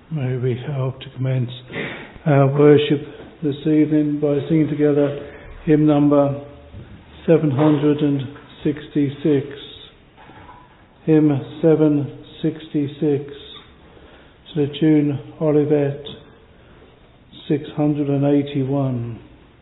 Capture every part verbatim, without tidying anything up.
May we help to commence our worship this evening by singing together hymn number seven hundred sixty-six. Hymn seven sixty-six to the tune Olivet six hundred eighty-one.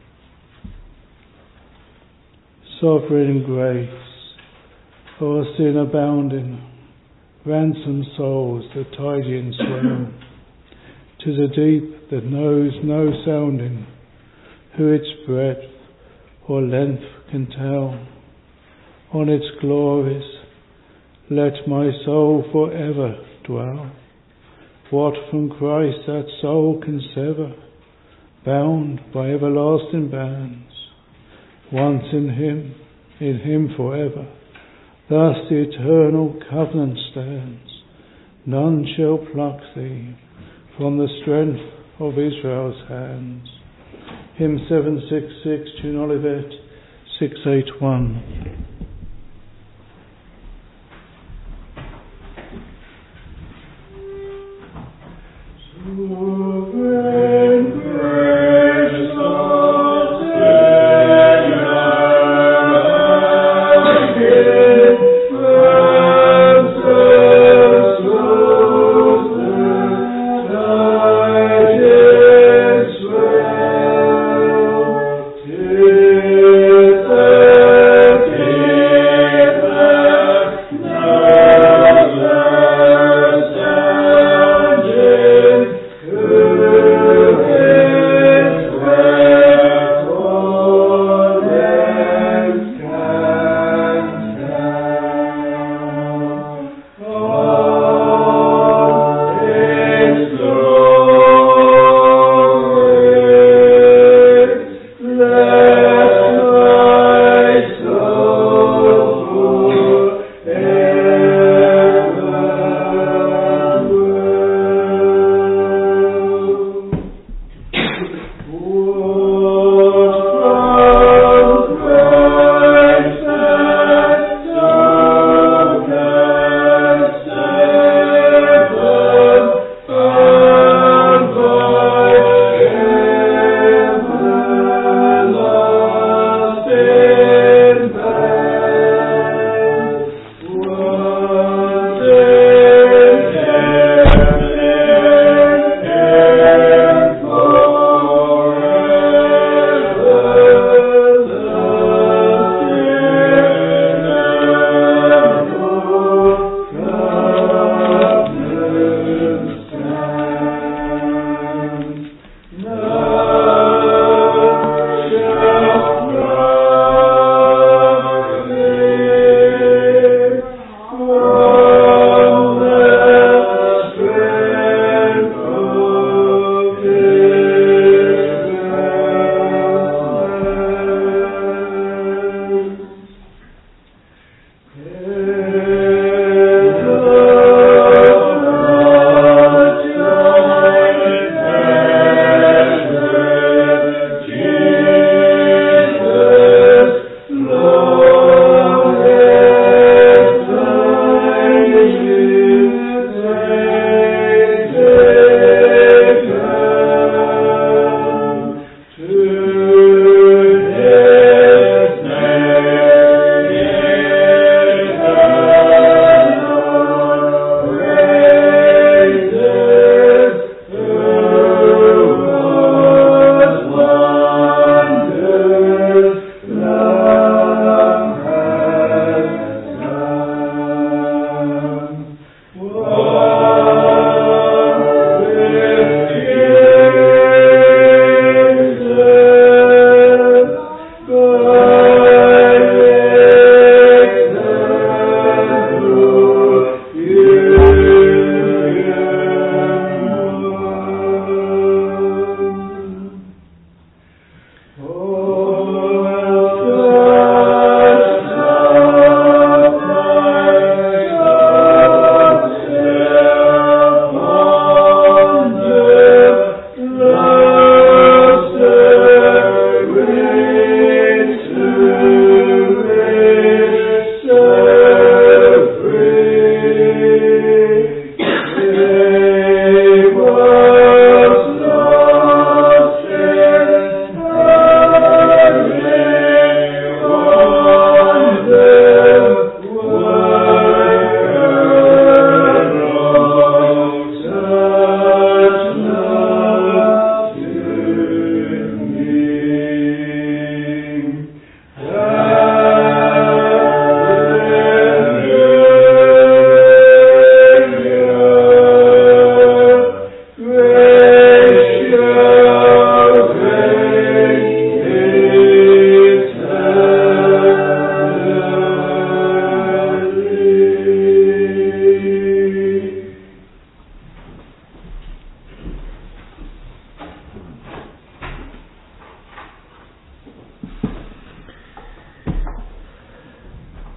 Sovereign grace, o'er sin abounding, ransom souls that tidings swell. 'Tis a deep that knows no sounding, who its breadth or length can tell. On its glories let my soul for ever dwell. What from Christ that soul can sever, bound by everlasting bands? Once in him, in him forever, thus the eternal covenant stands. None shall pluck thee from the strength of Israel's hands. Hymn seven sixty-six, tune Olivet six eighty-one. Good.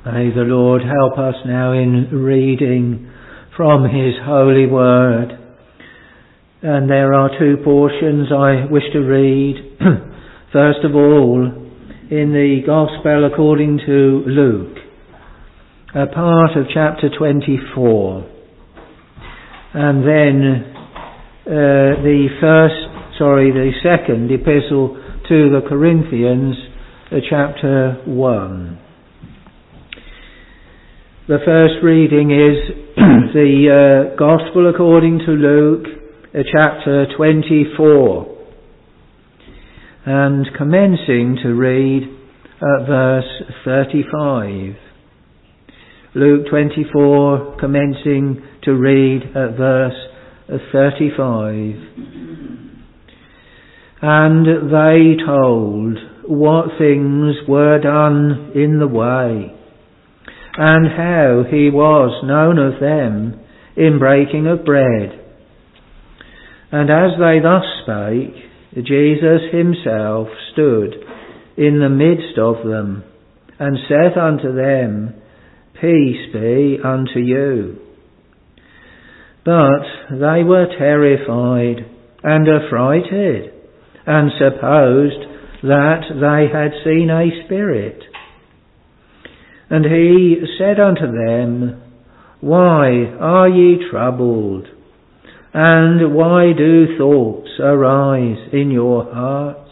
May the Lord help us now in reading from his holy word. And there are two portions I wish to read. First of all, in the Gospel according to Luke, a part of chapter twenty-four. And then uh, the first, sorry, the second epistle to the Corinthians, uh, chapter one. The first reading is the uh, Gospel according to Luke, uh, chapter twenty-four, and commencing to read at verse thirty-five. Luke twenty-four, commencing to read at verse thirty-five. And they told what things were done in the way, and how he was known of them in breaking of bread. And as they thus spake, Jesus himself stood in the midst of them, and said unto them, Peace be unto you. But they were terrified and affrighted, and supposed that they had seen a spirit. And he said unto them, Why are ye troubled? And why do thoughts arise in your hearts?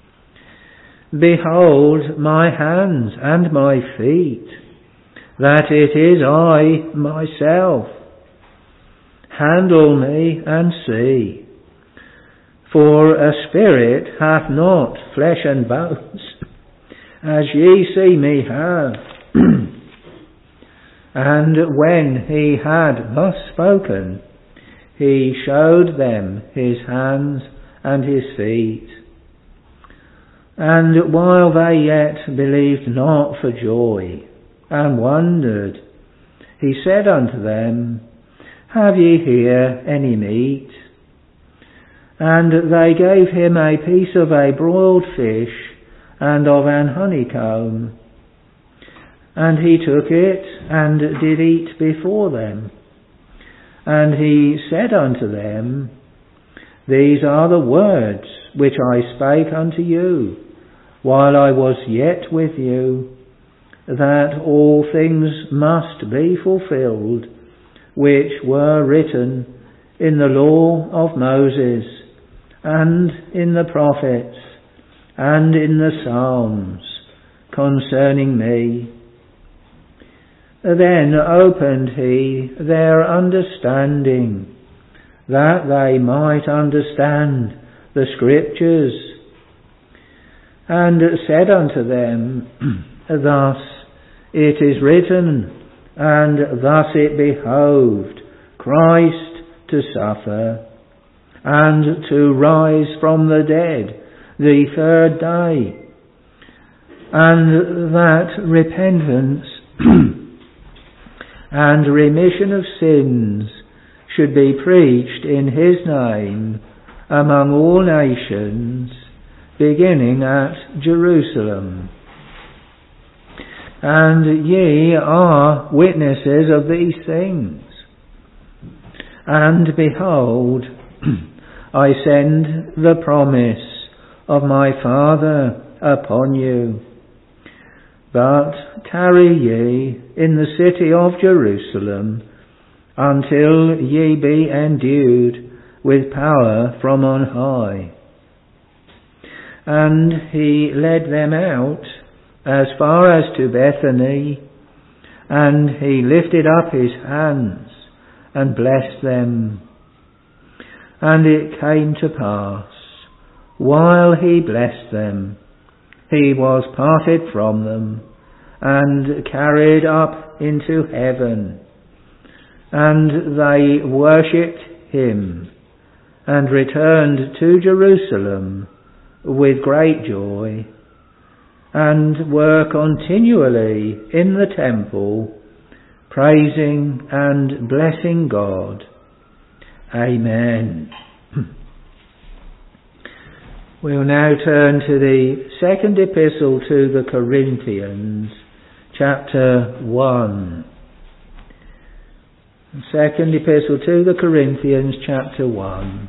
Behold my hands and my feet, that it is I myself. Handle me and see. For a spirit hath not flesh and bones, as ye see me have. And when he had thus spoken, he showed them his hands and his feet. And while they yet believed not for joy, and wondered, he said unto them, Have ye here any meat? And they gave him a piece of a broiled fish, and of an honeycomb. And he took it, and did eat before them. And he said unto them, These are the words which I spake unto you, while I was yet with you, that all things must be fulfilled, which were written in the law of Moses, and in the prophets, and in the Psalms, concerning me. Then opened he their understanding, that they might understand the Scriptures, and said unto them, Thus it is written, and thus it behoved Christ to suffer, and to rise from the dead the third day, and that repentance and remission of sins should be preached in his name among all nations, beginning at Jerusalem. And ye are witnesses of these things. And behold, I send the promise of my Father upon you. But tarry ye in the city of Jerusalem until ye be endued with power from on high. And he led them out as far as to Bethany, and he lifted up his hands and blessed them. And it came to pass, while he blessed them, he was parted from them, and carried up into heaven. And they worshipped him, and returned to Jerusalem with great joy, and were continually in the temple, praising and blessing God. Amen. We'll now turn to the second epistle to the Corinthians, chapter one. Second Epistle to the Corinthians, chapter one.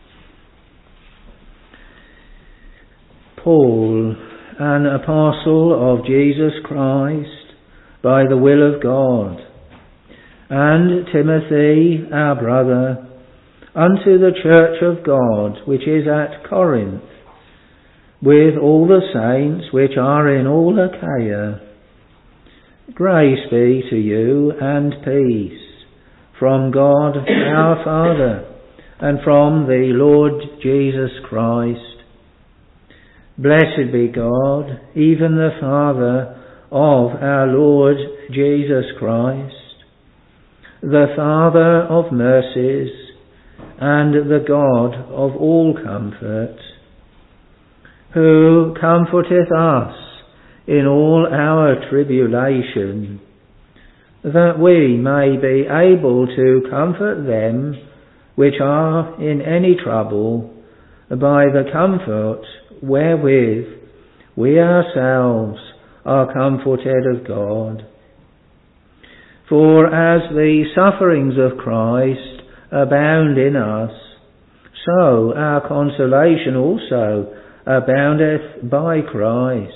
Paul, an apostle of Jesus Christ, by the will of God, and Timothy, our brother, unto the church of God, which is at Corinth, with all the saints which are in all Achaia. Grace be to you and peace from God our Father and from the Lord Jesus Christ. Blessed be God, even the Father of our Lord Jesus Christ, the Father of mercies and the God of all comfort, who comforteth us in all our tribulation, that we may be able to comfort them which are in any trouble by the comfort wherewith we ourselves are comforted of God. For as the sufferings of Christ abound in us, so our consolation also aboundeth by Christ.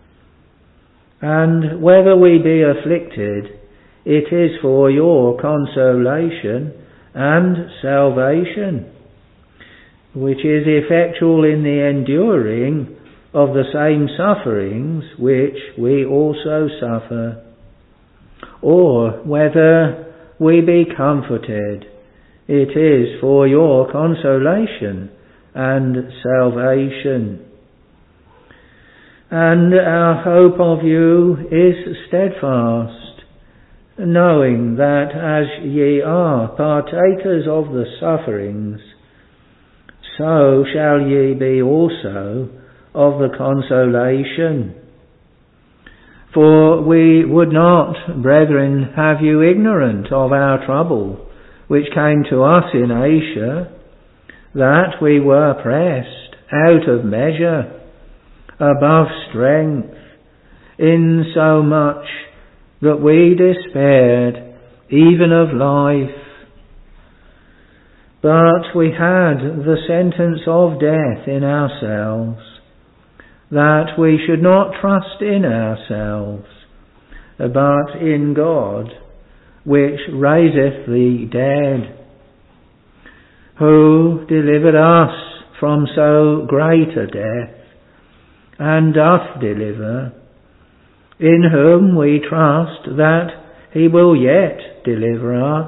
And whether we be afflicted, it is for your consolation and salvation, which is effectual in the enduring of the same sufferings which we also suffer. Or whether we be comforted, it is for your consolation and salvation. And our hope of you is steadfast, knowing that as ye are partakers of the sufferings, so shall ye be also of the consolation. For we would not, brethren, have you ignorant of our trouble, which came to us in Asia, that we were pressed out of measure, above strength, insomuch that we despaired even of life. But we had the sentence of death in ourselves, that we should not trust in ourselves, but in God, which raiseth the dead, who delivered us from so great a death, and doth deliver, in whom we trust that he will yet deliver us.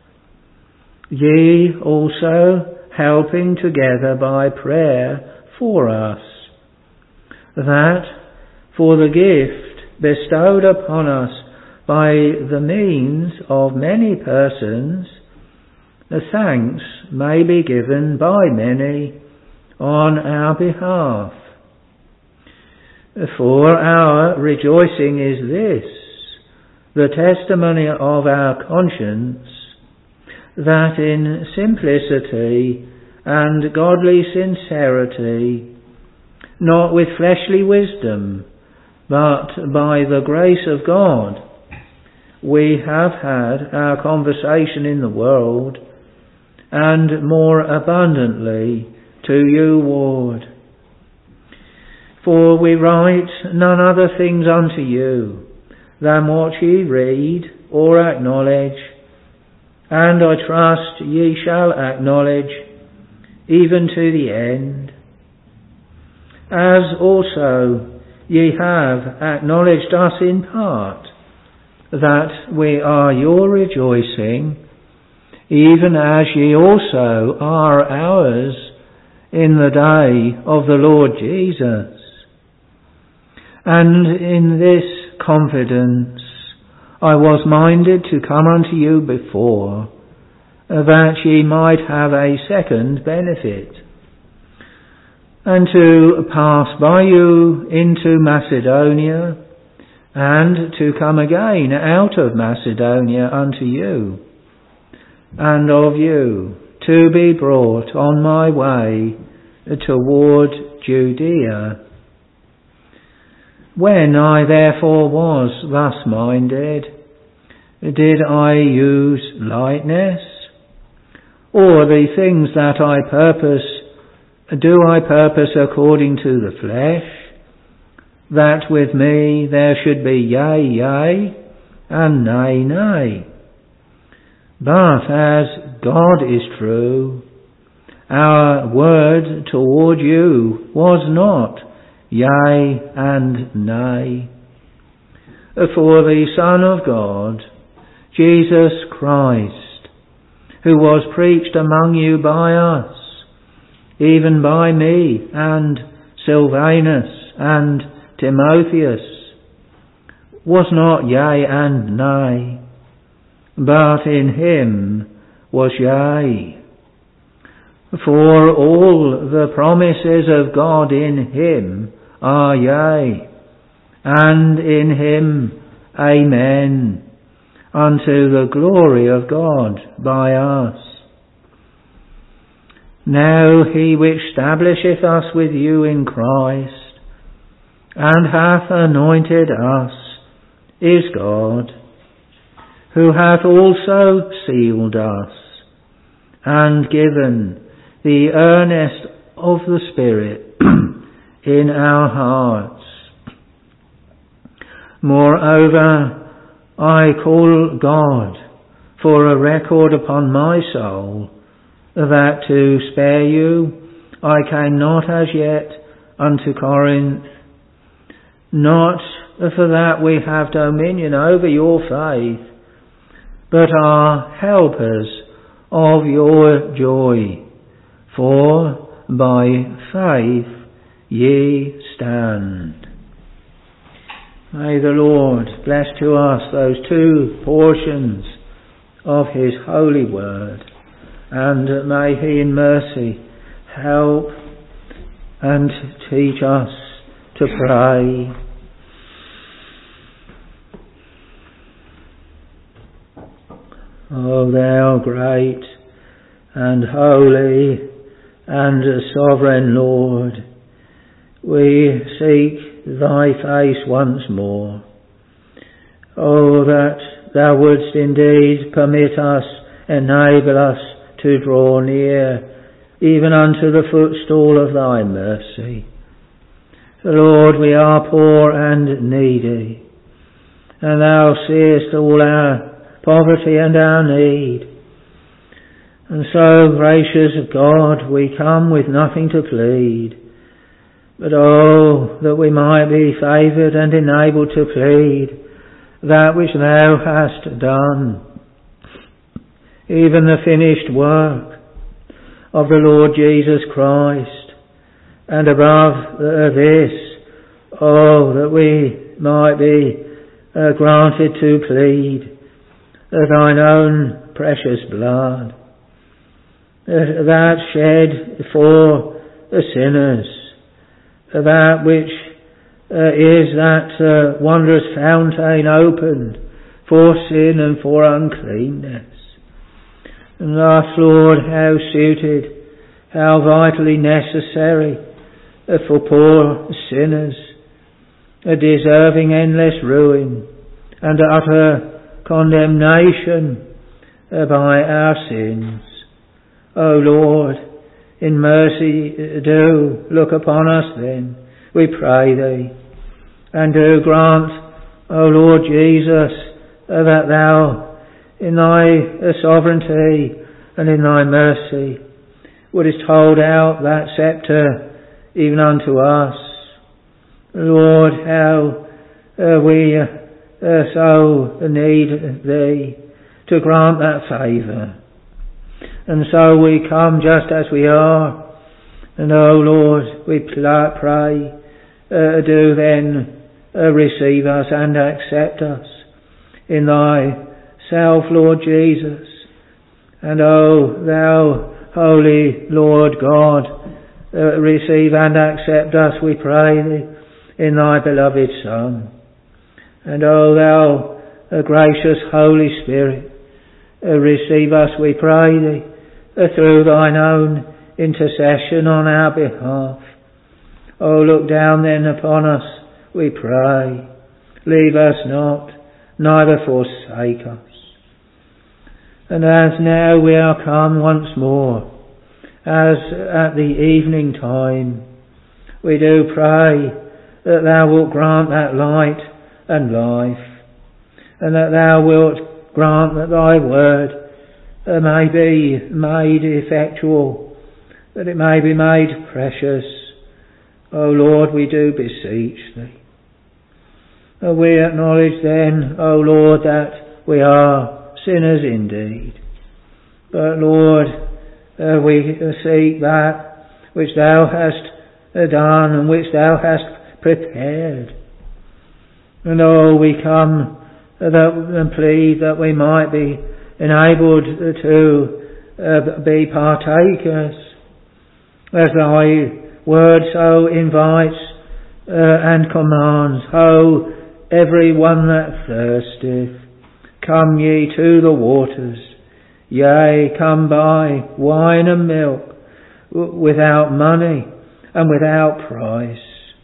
Ye also helping together by prayer for us, that for the gift bestowed upon us by the means of many persons, the thanks may be given by many on our behalf. For our rejoicing is this, the testimony of our conscience, that in simplicity and godly sincerity, not with fleshly wisdom, but by the grace of God, we have had our conversation in the world, and more abundantly to you ward. For we write none other things unto you than what ye read or acknowledge, and I trust ye shall acknowledge even to the end. As also ye have acknowledged us in part, that we are your rejoicing, even as ye also are ours in the day of the Lord Jesus. And in this confidence I was minded to come unto you before, that ye might have a second benefit, and to pass by you into Macedonia, and to come again out of Macedonia unto you, and of you to be brought on my way toward Judea. When I therefore was thus minded, did I use lightness? Or the things that I purpose, do I purpose according to the flesh, that with me there should be yea, yea, and nay, nay? But as God is true, our word toward you was not yea and nay. For the Son of God, Jesus Christ, who was preached among you by us, even by me and Silvanus and Timotheus, was not yea and nay, but in him was yea. For all the promises of God in him are yea, and in him amen, unto the glory of God by us. Now he which establisheth us with you in Christ, and hath anointed us, is God, who hath also sealed us, and given the earnest of the Spirit in our hearts. Moreover, I call God for a record upon my soul, that to spare you I came not as yet unto Corinth, not for that we have dominion over your faith, but are helpers of your joy. For by faith ye stand. May the Lord bless to us those two portions of his holy word, and may he in mercy help and teach us to pray. O thou great and holy and sovereign Lord, we seek thy face once more. Oh, that thou wouldst indeed permit us, enable us to draw near, even unto the footstool of thy mercy. Lord, we are poor and needy, and thou seest all our poverty and our need. And so, gracious God, we come with nothing to plead, but oh, that we might be favoured and enabled to plead that which thou hast done, even the finished work of the Lord Jesus Christ. And above this, oh, that we might be uh, granted to plead thine own precious blood, that shed for the sinners, that which uh, is that uh, wondrous fountain opened for sin and for uncleanness. And thus, Lord, how suited, how vitally necessary uh, for poor sinners, uh, deserving endless ruin and utter condemnation uh, by our sins. O Lord, in mercy do look upon us then, we pray thee, and do grant, O Lord Jesus, that thou, in thy sovereignty and in thy mercy, wouldest hold out that sceptre even unto us. Lord, how uh, we uh, so need thee to grant that favour. And so we come just as we are, and oh Lord, we pray, uh, do then uh, receive us and accept us in thyself, Lord Jesus. And oh, thou holy Lord God, uh, receive and accept us, we pray thee, in thy beloved Son. And oh, thou uh, gracious Holy Spirit, uh, receive us, we pray thee, uh, through thine own intercession on our behalf. Oh, look down then upon us we pray. Leave us not, neither forsake us. And as now we are come once more, as at the evening time, we do pray that thou wilt grant that light and life, and that thou wilt grant that thy word uh, may be made effectual, that it may be made precious. O Lord, we do beseech thee. Uh, we acknowledge then, O Lord, that we are sinners indeed. But Lord, uh, we seek that which thou hast uh, done and which thou hast prepared. And oh, we come uh, that, and plead that we might be enabled to uh, be partakers, as thy word so invites uh, and commands. Oh, every one that thirsteth, come ye to the waters, yea, come buy wine and milk w- without money and without price.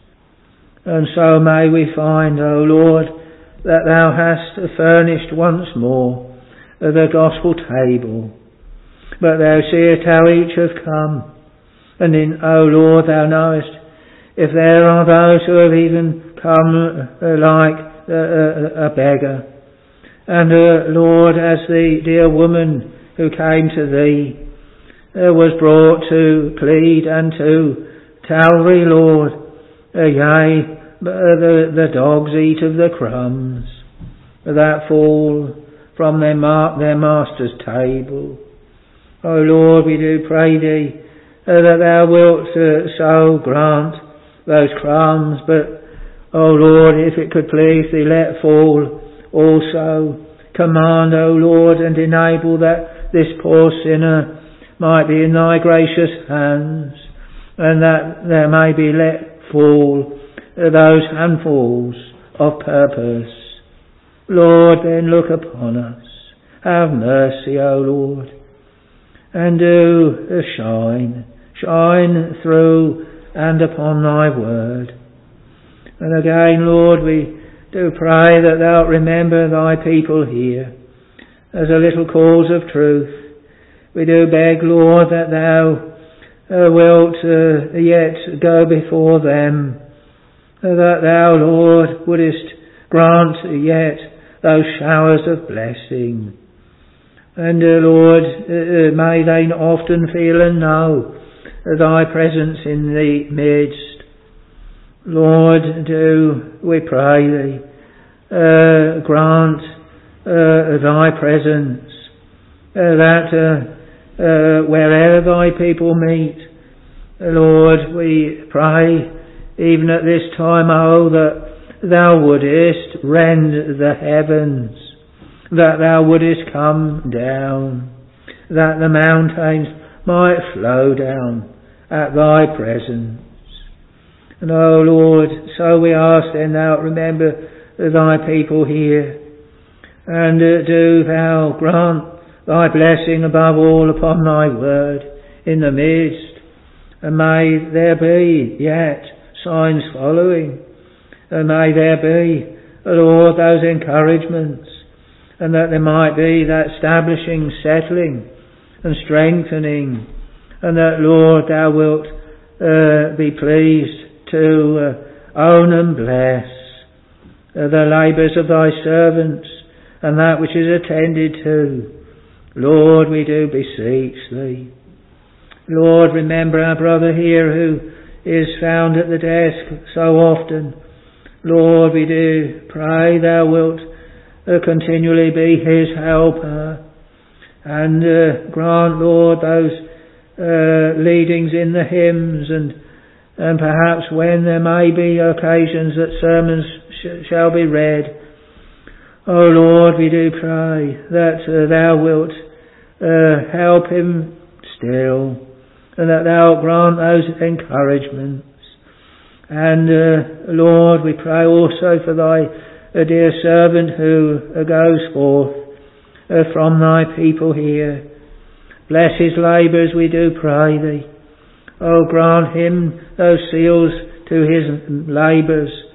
And so may we find, O Lord, that thou hast furnished once more the gospel table. But thou seest how each have come, and in, O Lord, thou knowest if there are those who have even come uh, like uh, a beggar. And uh, Lord, as the dear woman who came to thee uh, was brought to plead and to tell thee, Lord, uh, yea, uh, the, the dogs eat of the crumbs that fall from their, ma- their master's table. O Lord, we do pray thee uh, that thou wilt uh, so grant those crumbs, but, O Lord, if it could please thee, let fall also. Command, O Lord, and enable that this poor sinner might be in thy gracious hands, and that there may be let fall those handfuls of purpose. Lord, then look upon us. Have mercy, O Lord, and do shine, shine through and upon thy word. And again, Lord, we do pray that thou remember thy people here as a little cause of truth. We do beg, Lord, that thou uh, wilt uh, yet go before them, uh, that thou, Lord, wouldest grant yet those showers of blessing. And, uh, Lord, uh, may they often feel and know thy presence in the midst. Lord, do, we pray thee, uh, grant uh, thy presence, uh, that uh, uh, wherever thy people meet, Lord, we pray, even at this time, oh, that thou wouldest rend the heavens, that thou wouldest come down, that the mountains might flow down at thy presence. And, O Lord, so we ask then thou remember thy people here, and uh, do thou grant thy blessing above all upon thy word in the midst, and may there be yet signs following, and may there be, Lord, those encouragements, and that there might be that establishing, settling and strengthening, and that, Lord, thou wilt uh, be pleased to uh, own and bless uh, the labours of thy servants and that which is attended to. Lord, we do beseech thee. Lord, remember our brother here who is found at the desk so often. Lord, we do pray thou wilt uh, continually be his helper, and uh, grant, Lord, those uh, leadings in the hymns, and And perhaps when there may be occasions that sermons sh- shall be read, O Lord, we do pray that uh, thou wilt uh, help him still, and that thou grant those encouragements. And uh, Lord, we pray also for thy uh, dear servant who uh, goes forth uh, from thy people here. Bless his labours, we do pray thee. Oh, grant him those seals to his labours,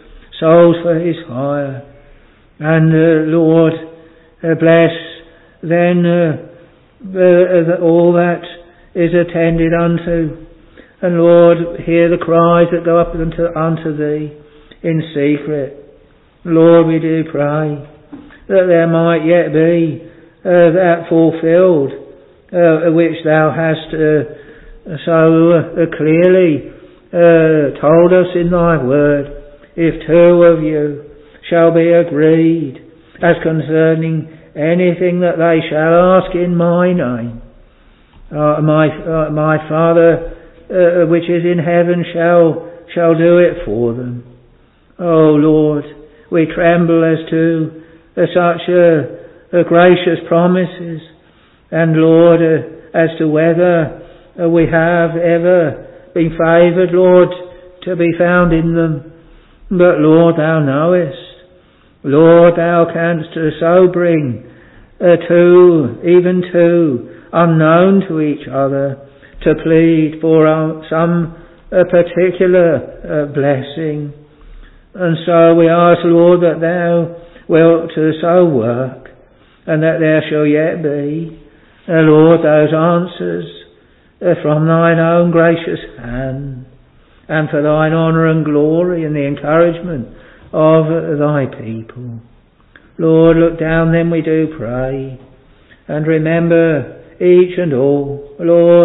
souls for his hire. And uh, Lord, uh, bless then uh, uh, all that is attended unto. And Lord, hear the cries that go up unto, unto thee in secret. Lord, we do pray that there might yet be uh, that fulfilled uh, which thou hast uh, so uh, clearly uh, told us in thy word. If two of you shall be agreed as concerning anything that they shall ask in my name, uh, my uh, my Father uh, which is in heaven shall shall do it for them. Oh Lord, we tremble as to uh, such uh, uh, gracious promises, and Lord, uh, as to whether uh, we have ever been favoured, Lord, to be found in them. But Lord, thou knowest. Lord, thou canst uh, so bring uh, two, even two, unknown to each other, to plead for uh, some uh, particular uh, blessing. And so we ask, Lord, that thou wilt uh, so work, and that there shall yet be, uh, Lord, those answers uh, from thine own gracious hand, and for thine honour and glory and the encouragement of uh, thy people. Lord, look down then, we do pray, and remember each and all. Lord,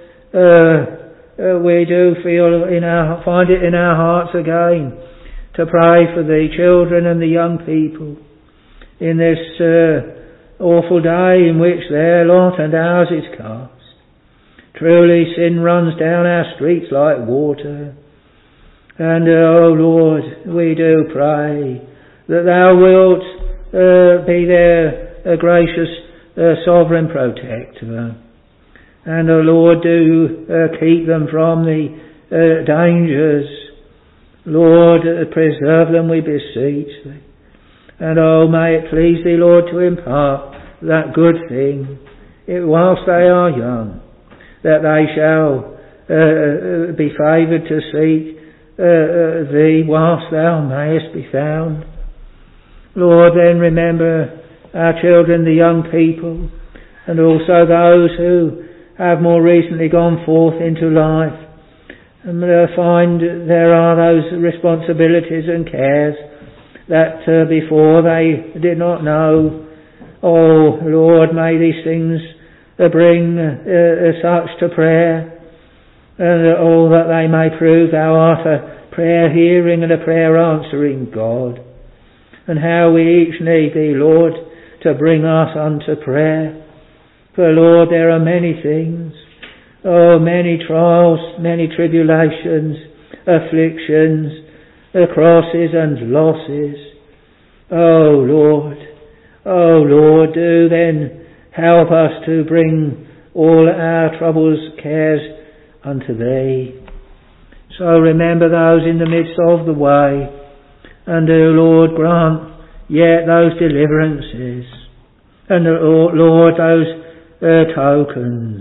uh, uh, we do feel in our, find it in our hearts again to pray for the children and the young people in this uh, awful day in which their lot and ours is cast. Truly sin runs down our streets like water. And, oh Lord, we do pray that thou wilt uh, be their uh, gracious uh, sovereign protector. And, oh Lord, do uh, keep them from the uh, dangers. Lord, uh, preserve them, we beseech thee. And, oh, may it please thee, Lord, to impart that good thing, it, whilst they are young, that they shall uh, be favoured to seek uh, uh, thee whilst thou mayest be found. Lord, then remember our children, the young people, and also those who have more recently gone forth into life, and uh, find there are those responsibilities and cares that uh, before they did not know. Oh Lord, may these things uh, bring uh, such to prayer, and uh, all that they may prove thou art a prayer hearing and a prayer answering God, and how we each need thee, Lord, to bring us unto prayer. For Lord, there are many things, oh, many trials, many tribulations, afflictions, uh, crosses and losses. Oh Lord, oh Lord, do then help us to bring all our troubles, cares unto thee. So remember those in the midst of the way, and do, Lord, grant yet those deliverances, and Lord, those uh, tokens.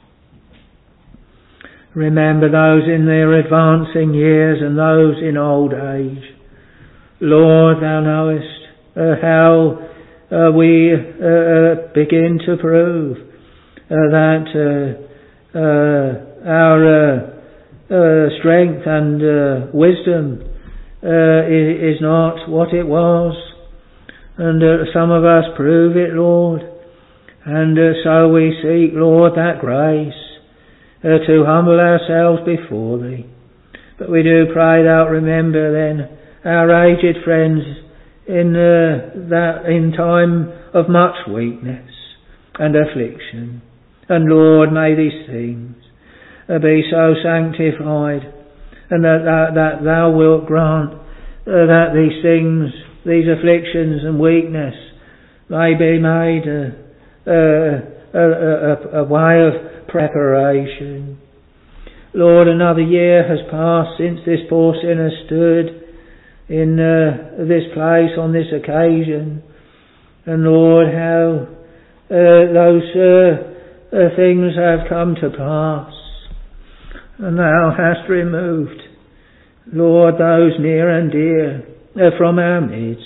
Remember those in their advancing years and those in old age. Lord, thou knowest uh, how uh, we uh, begin to prove uh, that uh, uh, our uh, uh, strength and uh, wisdom uh, is not what it was. And uh, some of us prove it, Lord. And uh, so we seek, Lord, that grace Uh, to humble ourselves before thee. But we do pray thou remember then our aged friends in uh, that in time of much weakness and affliction. And Lord, may these things uh, be so sanctified, and that, that, that thou wilt grant uh, that these things, these afflictions and weakness may be made uh, uh, a, a, a way of preparation. Lord, another year has passed since this poor sinner stood in uh, this place on this occasion, and Lord, how uh, those uh, uh, things have come to pass, and thou hast removed, Lord, those near and dear uh, from our midst.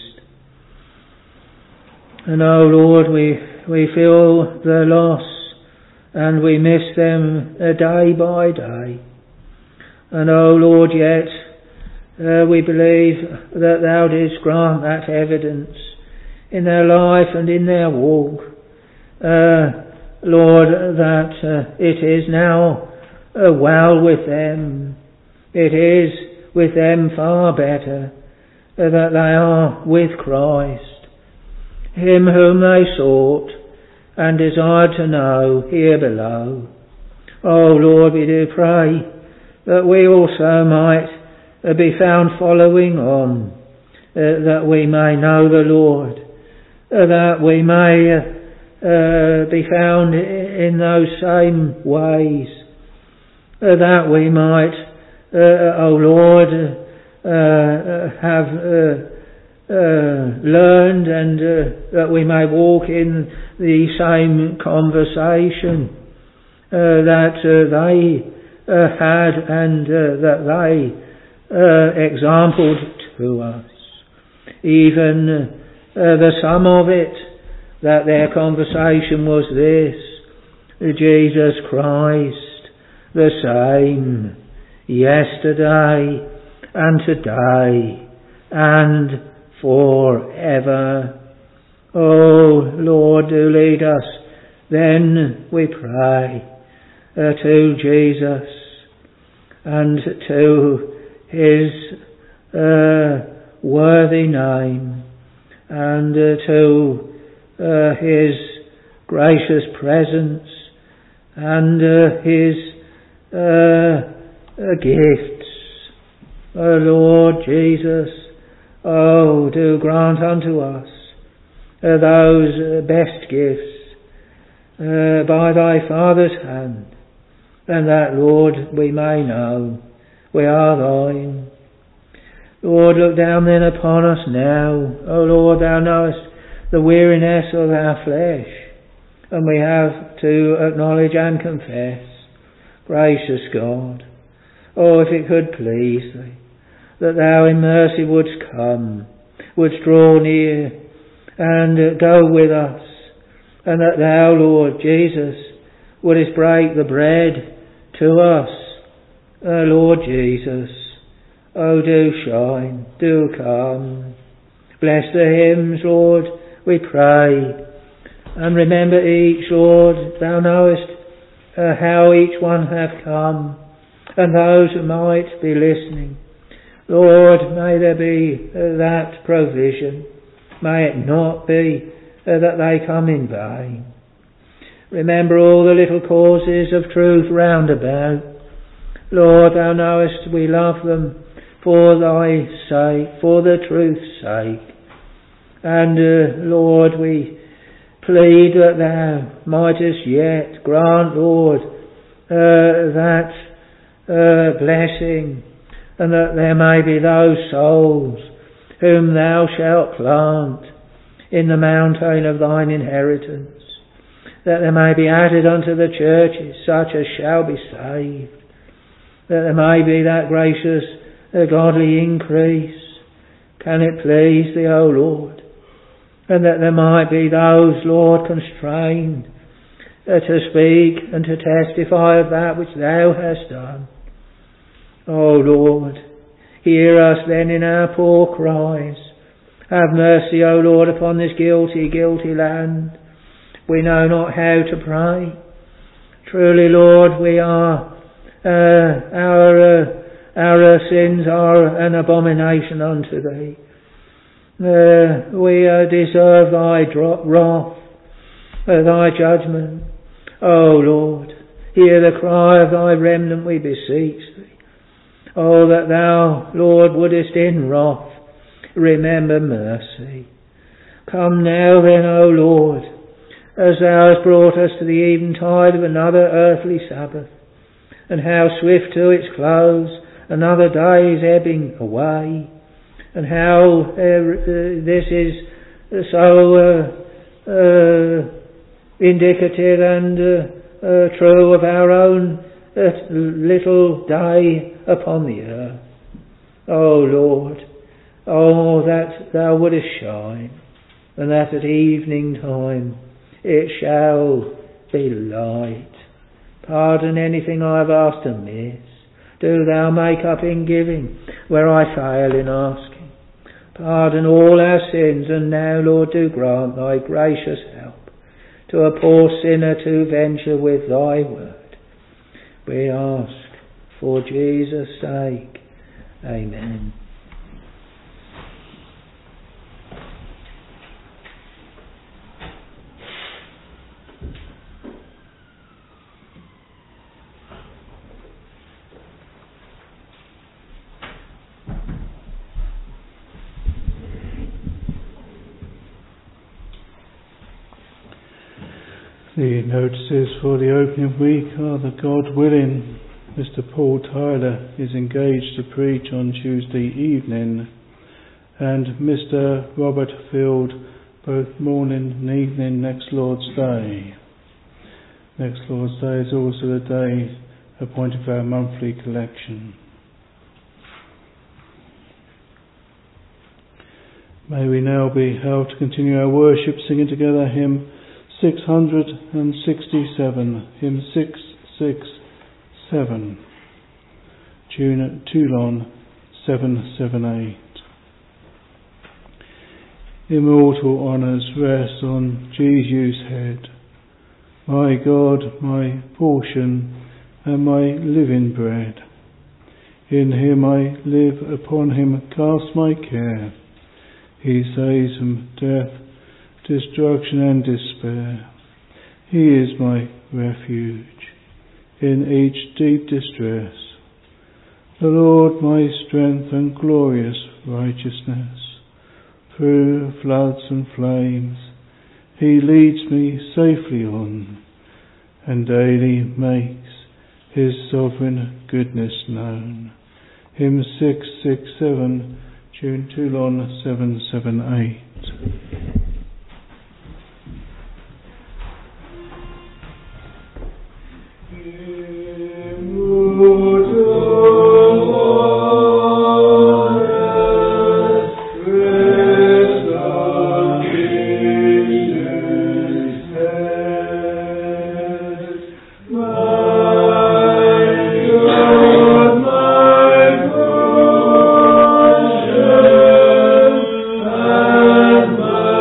And oh Lord, we, we feel the loss and we miss them uh, day by day. And oh Lord, yet uh, we believe that Thou didst grant that evidence in their life and in their walk. Uh, Lord, that uh, it is now uh, well with them. It is with them far better uh, that they are with Christ, Him whom they sought and desired to know here below. Oh Lord, we do pray that we also might uh, be found following on, uh, that we may know the Lord, uh, that we may uh, uh, be found in those same ways, uh, that we might, uh, oh Lord, uh, have uh, uh, learned and uh, that we may walk in the same conversation uh, that uh, they uh, had and uh, that they uh, exampled to us. Even uh, the sum of it, that their conversation was this: Jesus Christ, the same yesterday and today and forever. Oh Lord, do lead us then, we pray, uh, to Jesus and to His uh, worthy name and uh, to Uh, His gracious presence and uh, His uh, uh, gifts. O Lord Jesus, oh, do grant unto us uh, those uh, best gifts uh, by Thy Father's hand, and that, Lord, we may know we are Thine. Lord, look down then upon us now. O Lord, Thou knowest the weariness of our flesh, and we have to acknowledge and confess, gracious God, oh, if it could please Thee, that Thou in mercy wouldst come, wouldst draw near and go with us, and that Thou, Lord Jesus, wouldst break the bread to us. Oh, Lord Jesus, oh, do shine, do come. Bless the hymns, Lord, we pray, and remember each, Lord, Thou knowest uh, how each one have come, and those who might be listening. Lord, may there be uh, that provision. May it not be uh, that they come in vain. Remember all the little causes of truth round about. Lord, Thou knowest we love them for Thy sake, for the truth's sake. And, uh, Lord, we plead that Thou mightest yet grant, Lord, uh, that uh, blessing, and that there may be those souls whom Thou shalt plant in the mountain of Thine inheritance, that there may be added unto the churches such as shall be saved, that there may be that gracious, uh, godly increase. Can it please Thee, O Lord? And that there might be those, Lord, constrained uh, to speak and to testify of that which Thou hast done. O Lord, hear us then in our poor cries. Have mercy, O Lord, upon this guilty, guilty land. We know not how to pray. Truly, Lord, we are, uh, our, uh, our uh, sins are an abomination unto Thee. Uh, we uh, deserve Thy dro- wrath, uh, Thy judgment. O Lord, hear the cry of Thy remnant, we beseech Thee. Oh, that Thou, Lord, wouldest in wrath remember mercy. Come now then, O Lord, as Thou hast brought us to the eventide of another earthly Sabbath, and how swift to its close another day is ebbing away, and how uh, uh, this is so uh, uh, indicative and uh, uh, true of our own uh, little day upon the earth. Oh Lord, Oh, that thou wouldest shine, and that at evening time it shall be light. Pardon anything I have asked amiss. Do thou make up in giving where I fail in asking. Pardon all our sins, and now, Lord, do grant thy gracious help to a poor sinner to venture with thy word. We ask for Jesus' sake. Amen. The notices for the opening week are that, God willing, Mister Paul Tyler is engaged to preach on Tuesday evening, and Mister Robert Field both morning and evening next Lord's Day. Next Lord's Day is also the day appointed for our monthly collection. May we now be helped to continue our worship, singing together hymn six hundred sixty-seven, hymn six sixty-seven, tune Toulon seven seventy-eight. Immortal honours rest on Jesus' head, my God, my portion and my living bread. In him I live, upon him cast my care. He saves from death, destruction and despair. He is my refuge in each deep distress. The Lord my strength and glorious righteousness. Through floods and flames he leads me safely on, and daily makes his sovereign goodness known. Hymn six sixty-seven, tune Toulon seven seventy-eight. My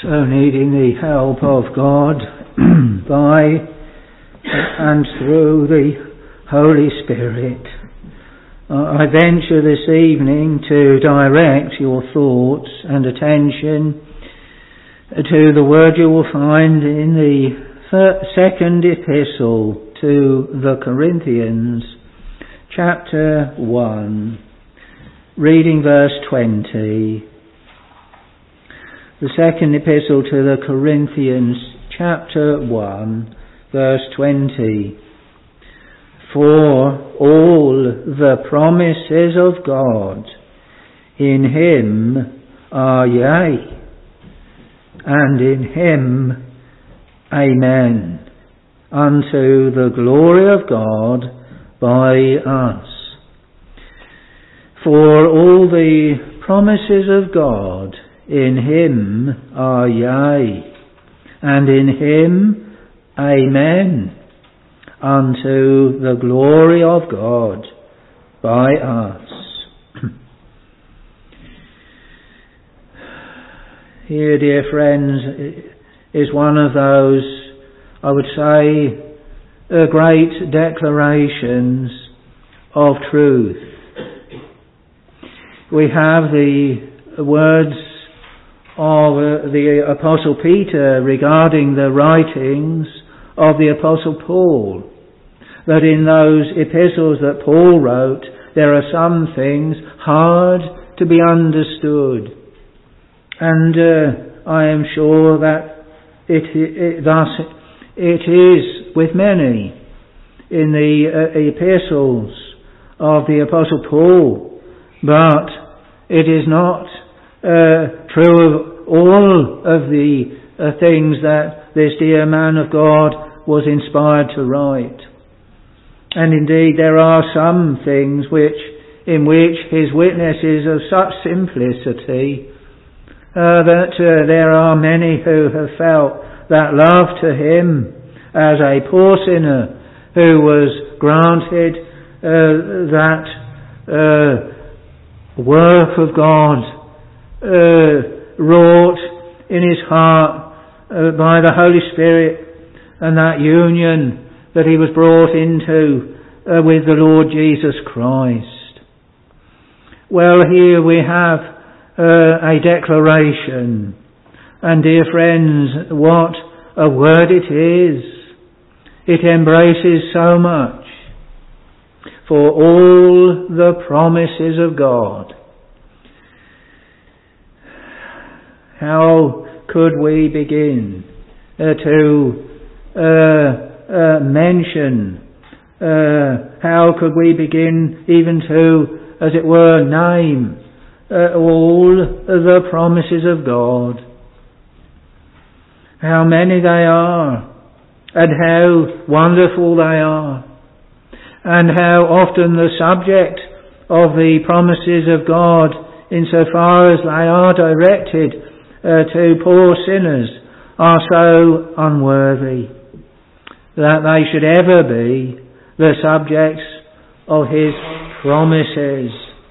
so needing the help of God by and through the Holy Spirit. I venture this evening to direct your thoughts and attention to the word you will find in the second epistle to the Corinthians, chapter one, reading verse twenty. The second epistle to the Corinthians, chapter one, verse twenty. For all the promises of God in Him are yea, and in Him amen, unto the glory of God by us. For all the promises of God in Him are yea, and in Him amen, unto the glory of God by us. Here, dear friends, is one of those, I would say, uh, great declarations of truth. We have the words of uh, the Apostle Peter regarding the writings of the Apostle Paul, that in those epistles that Paul wrote, there are some things hard to be understood. And uh, I am sure that it, it thus it is with many in the uh, epistles of the Apostle Paul, but it is not uh, true of all of the uh, things that this dear man of God was inspired to write. And indeed there are some things which, in which his witness is of such simplicity uh, that uh, there are many who have felt that love to him as a poor sinner who was granted uh, that uh, work of God uh, wrought in his heart uh, by the Holy Spirit, and that union that he was brought into uh, with the Lord Jesus Christ. Well, here we have uh, a declaration, and dear friends, what a word it is. It embraces so much. For all the promises of God. How could we begin uh, to uh, Uh, mention, uh, how could we begin even to, as it were, name uh, all the promises of God? How many they are, and how wonderful they are, and how often the subject of the promises of God, insofar as they are directed uh, to poor sinners, are so unworthy that they should ever be the subjects of His promises.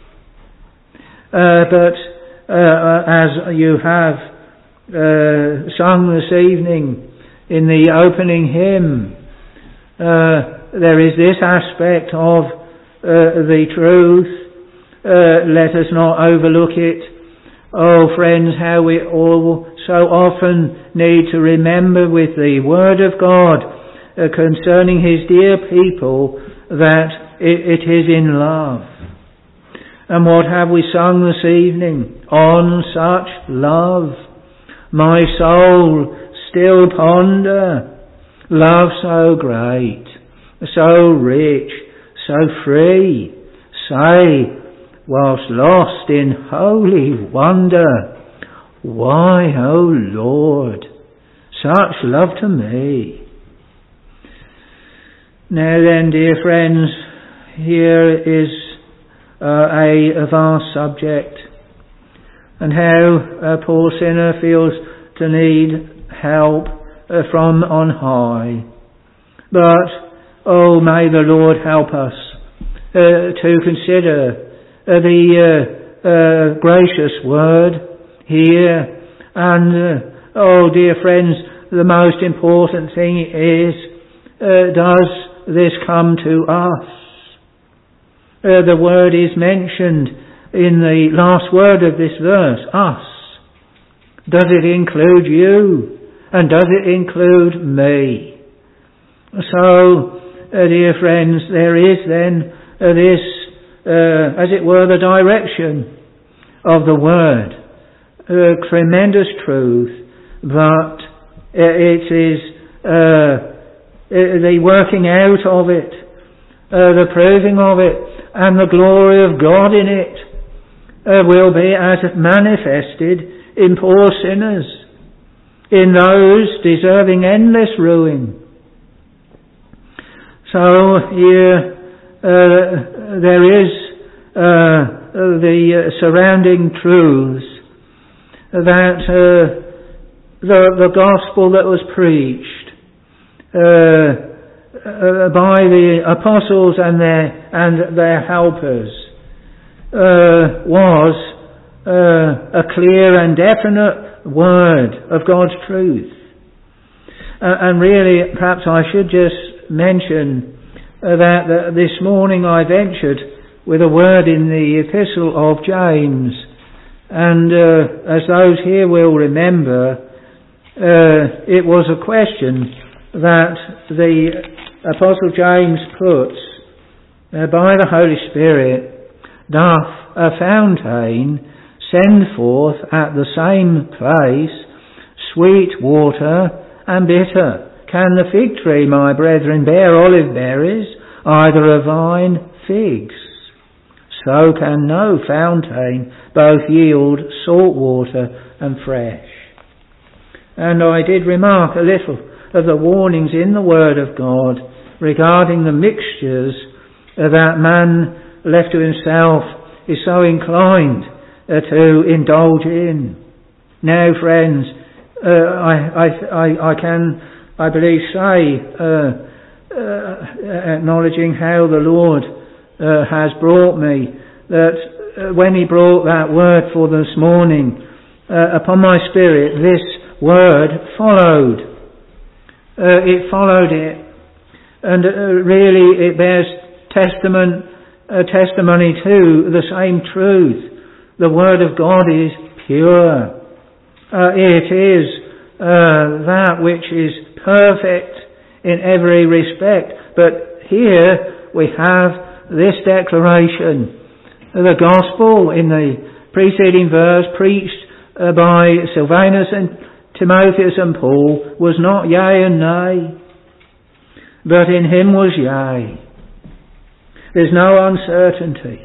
Uh, but uh, as you have uh, sung this evening in the opening hymn, uh, there is this aspect of uh, the truth. Uh, let us not overlook it. Oh friends, how we all so often need to remember with the Word of God Uh, concerning His dear people, that it, it is in love. And what have we sung this evening? On such love my soul still ponder, love so great, so rich, so free, say, whilst lost in holy wonder, why, O Lord, such love to me? Now then, dear friends, here is uh, a, a vast subject, and how a poor sinner feels to need help uh, from on high. But, oh, may the Lord help us uh, to consider uh, the uh, uh, gracious word here, and uh, oh dear friends, the most important thing is, uh, does this come to us? Uh, the word is mentioned in the last word of this verse, us. Does it include you? And does it include me? So, uh, dear friends, there is then uh, this, uh, as it were, the direction of the word. Uh, tremendous truth, but it is uh, the working out of it, uh, the proving of it, and the glory of God in it uh, will be as manifested in poor sinners, in those deserving endless ruin. So here uh, there is uh, the uh, surrounding truths that uh, the, the gospel that was preached uh, uh, by the apostles and their and their helpers uh, was uh, a clear and definite word of God's truth. Uh, and really, perhaps I should just mention uh, that, that this morning I ventured with a word in the epistle of James. And uh, as those here will remember, uh, it was a question that the Apostle James puts uh, by the Holy Spirit, doth a fountain send forth at the same place sweet water and bitter? Can the fig tree, my brethren, bear olive berries, either a vine figs? So can no fountain both yield salt water and fresh. And I did remark a little of the warnings in the Word of God regarding the mixtures that man left to himself is so inclined uh, to indulge in. Now, friends, uh, I, I, I, I can, I believe, say, uh, uh, acknowledging how the Lord Uh, has brought me, that uh, when he brought that word for this morning uh, upon my spirit, this word followed. Uh, it followed it, and uh, really it bears testament, uh, testimony to the same truth. The word of God is pure. Uh, it is uh, that which is perfect in every respect. But here we have this declaration. The gospel in the preceding verse preached uh, by Silvanus and Timotheus and Paul was not yea and nay, but in him was yea. There's no uncertainty.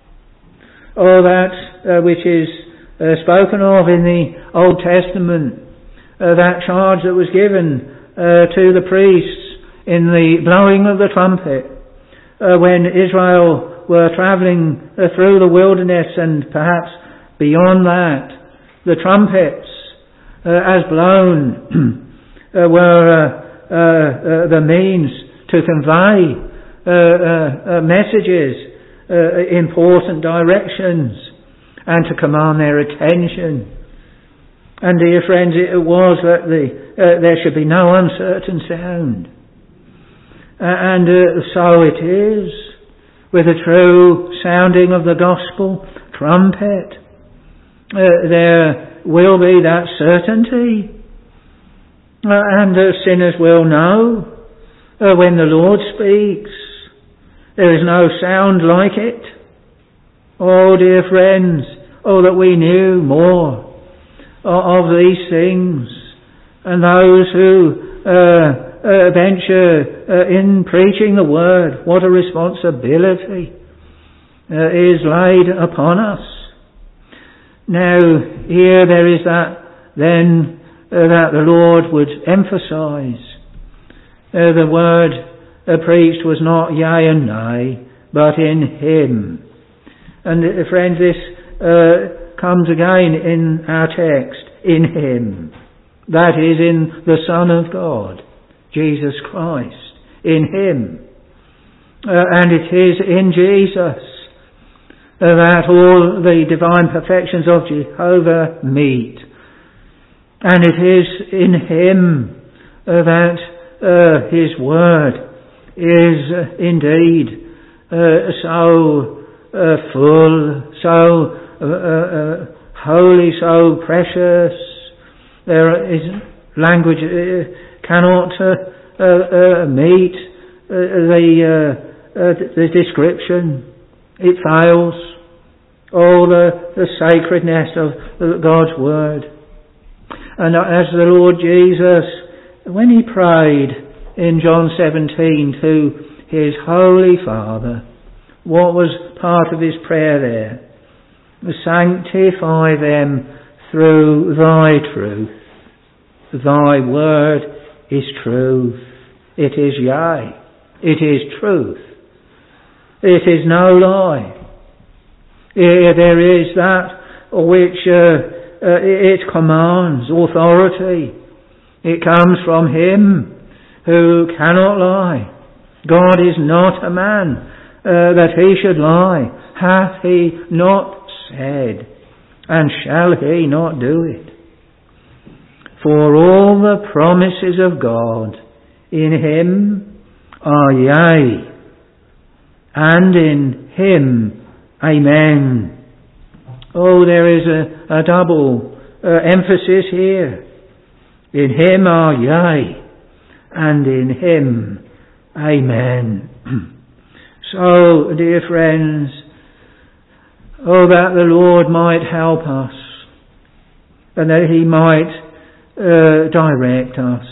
All that uh, which is uh, spoken of in the Old Testament, uh, that charge that was given uh, to the priests in the blowing of the trumpet, Uh, when Israel were travelling uh, through the wilderness, and perhaps beyond that, the trumpets, uh, as blown, uh, were uh, uh, uh, the means to convey uh, uh, uh, messages, uh, important directions, and to command their attention. And dear friends, it was that the, uh, there should be no uncertain sound. Uh, and uh, so it is with the true sounding of the gospel trumpet. Uh, there will be that certainty. Uh, and uh, sinners will know uh, when the Lord speaks. There is no sound like it. Oh, dear friends, oh, that we knew more of these things. And those who Uh, Uh, venture uh, in preaching the word, what a responsibility uh, is laid upon us. Now, here there is that then uh, that the Lord would emphasize. Uh, the word uh, preached was not yea and nay, but in him. And uh, friends, this uh, comes again in our text, in him. That is, in the Son of God, Jesus Christ, in him. Uh, and it is in Jesus uh, that all the divine perfections of Jehovah meet. And it is in him uh, that uh, his word is uh, indeed uh, so uh, full, so uh, uh, holy, so precious. There is language uh, cannot uh, uh, uh, meet uh, the, uh, uh, the description. It fails. All the, the sacredness of God's word. And as the Lord Jesus, when he prayed in John seventeen to his Holy Father, what was part of his prayer there? Sanctify them through thy truth. Thy word is truth. It is yea. It is truth. It is no lie. There is that which uh, uh, it commands, authority. It comes from him who cannot lie. God is not a man uh, that he should lie. Hath he not said, and shall he not do it? For all the promises of God in him are yea, and in him amen. Oh, there is a, a double uh, emphasis here. In him are yea, and in him amen. So, dear friends, oh, that the Lord might help us, and that he might uh, direct us.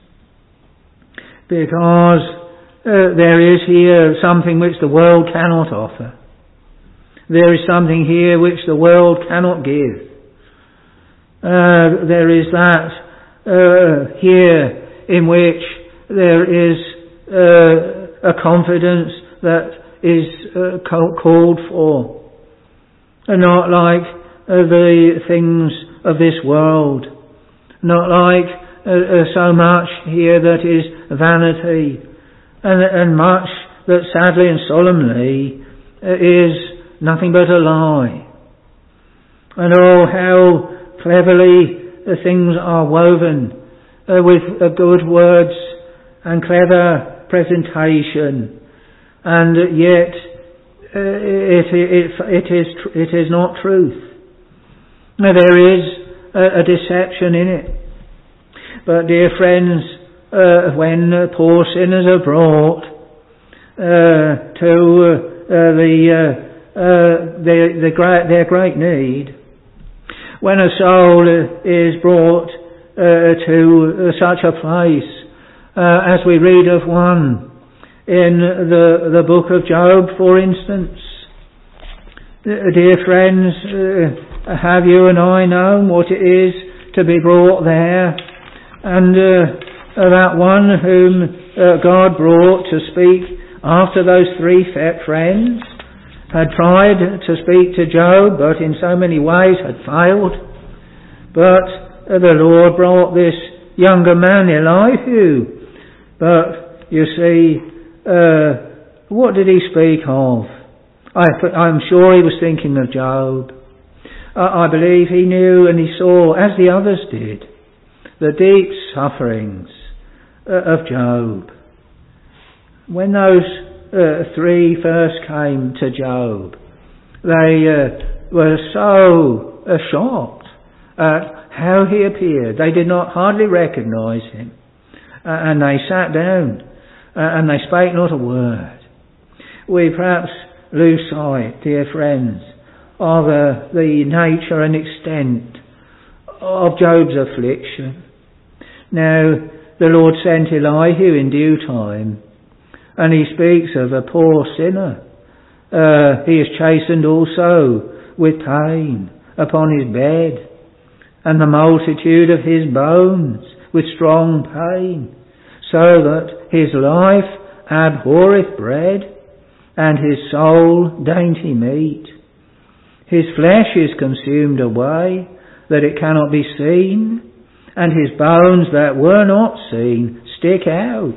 Because uh, there is here something which the world cannot offer. There is something here which the world cannot give. Uh, there is that uh, here in which there is uh, a confidence that is uh, called for. And not like uh, the things of this world. Not like uh, uh, so much here that is vanity. And, and much that sadly and solemnly uh, is nothing but a lie. And oh, how cleverly the things are woven uh, with uh, good words and clever presentation, and yet uh, it, it, it is it is not truth. Now, there is a, a deception in it. But dear friends, uh, when uh, poor sinners are brought uh, to uh, the uh, Uh, their, their, great, their great need. When a soul is brought uh, to uh, such a place, uh, as we read of one in the, the book of Job, for instance. Uh, dear friends, uh, have you and I known what it is to be brought there? And uh, that one whom uh, God brought to speak after those three friends had tried to speak to Job, but in so many ways had failed. But the Lord brought this younger man, Elihu. But you see, uh, what did he speak of? I, I'm sure he was thinking of Job. I, I believe he knew and he saw, as the others did, the deep sufferings uh, of Job. When those Uh, three first came to Job, they uh, were so uh, shocked at how he appeared. They did not hardly recognise him. Uh, and they sat down uh, and they spake not a word. We perhaps lose sight, dear friends, of uh, the nature and extent of Job's affliction. Now, the Lord sent Elihu in due time, and he speaks of a poor sinner. Uh, he is chastened also with pain upon his bed, and the multitude of his bones with strong pain, so that his life abhorreth bread, and his soul dainty meat. His flesh is consumed away, that it cannot be seen, and his bones that were not seen stick out.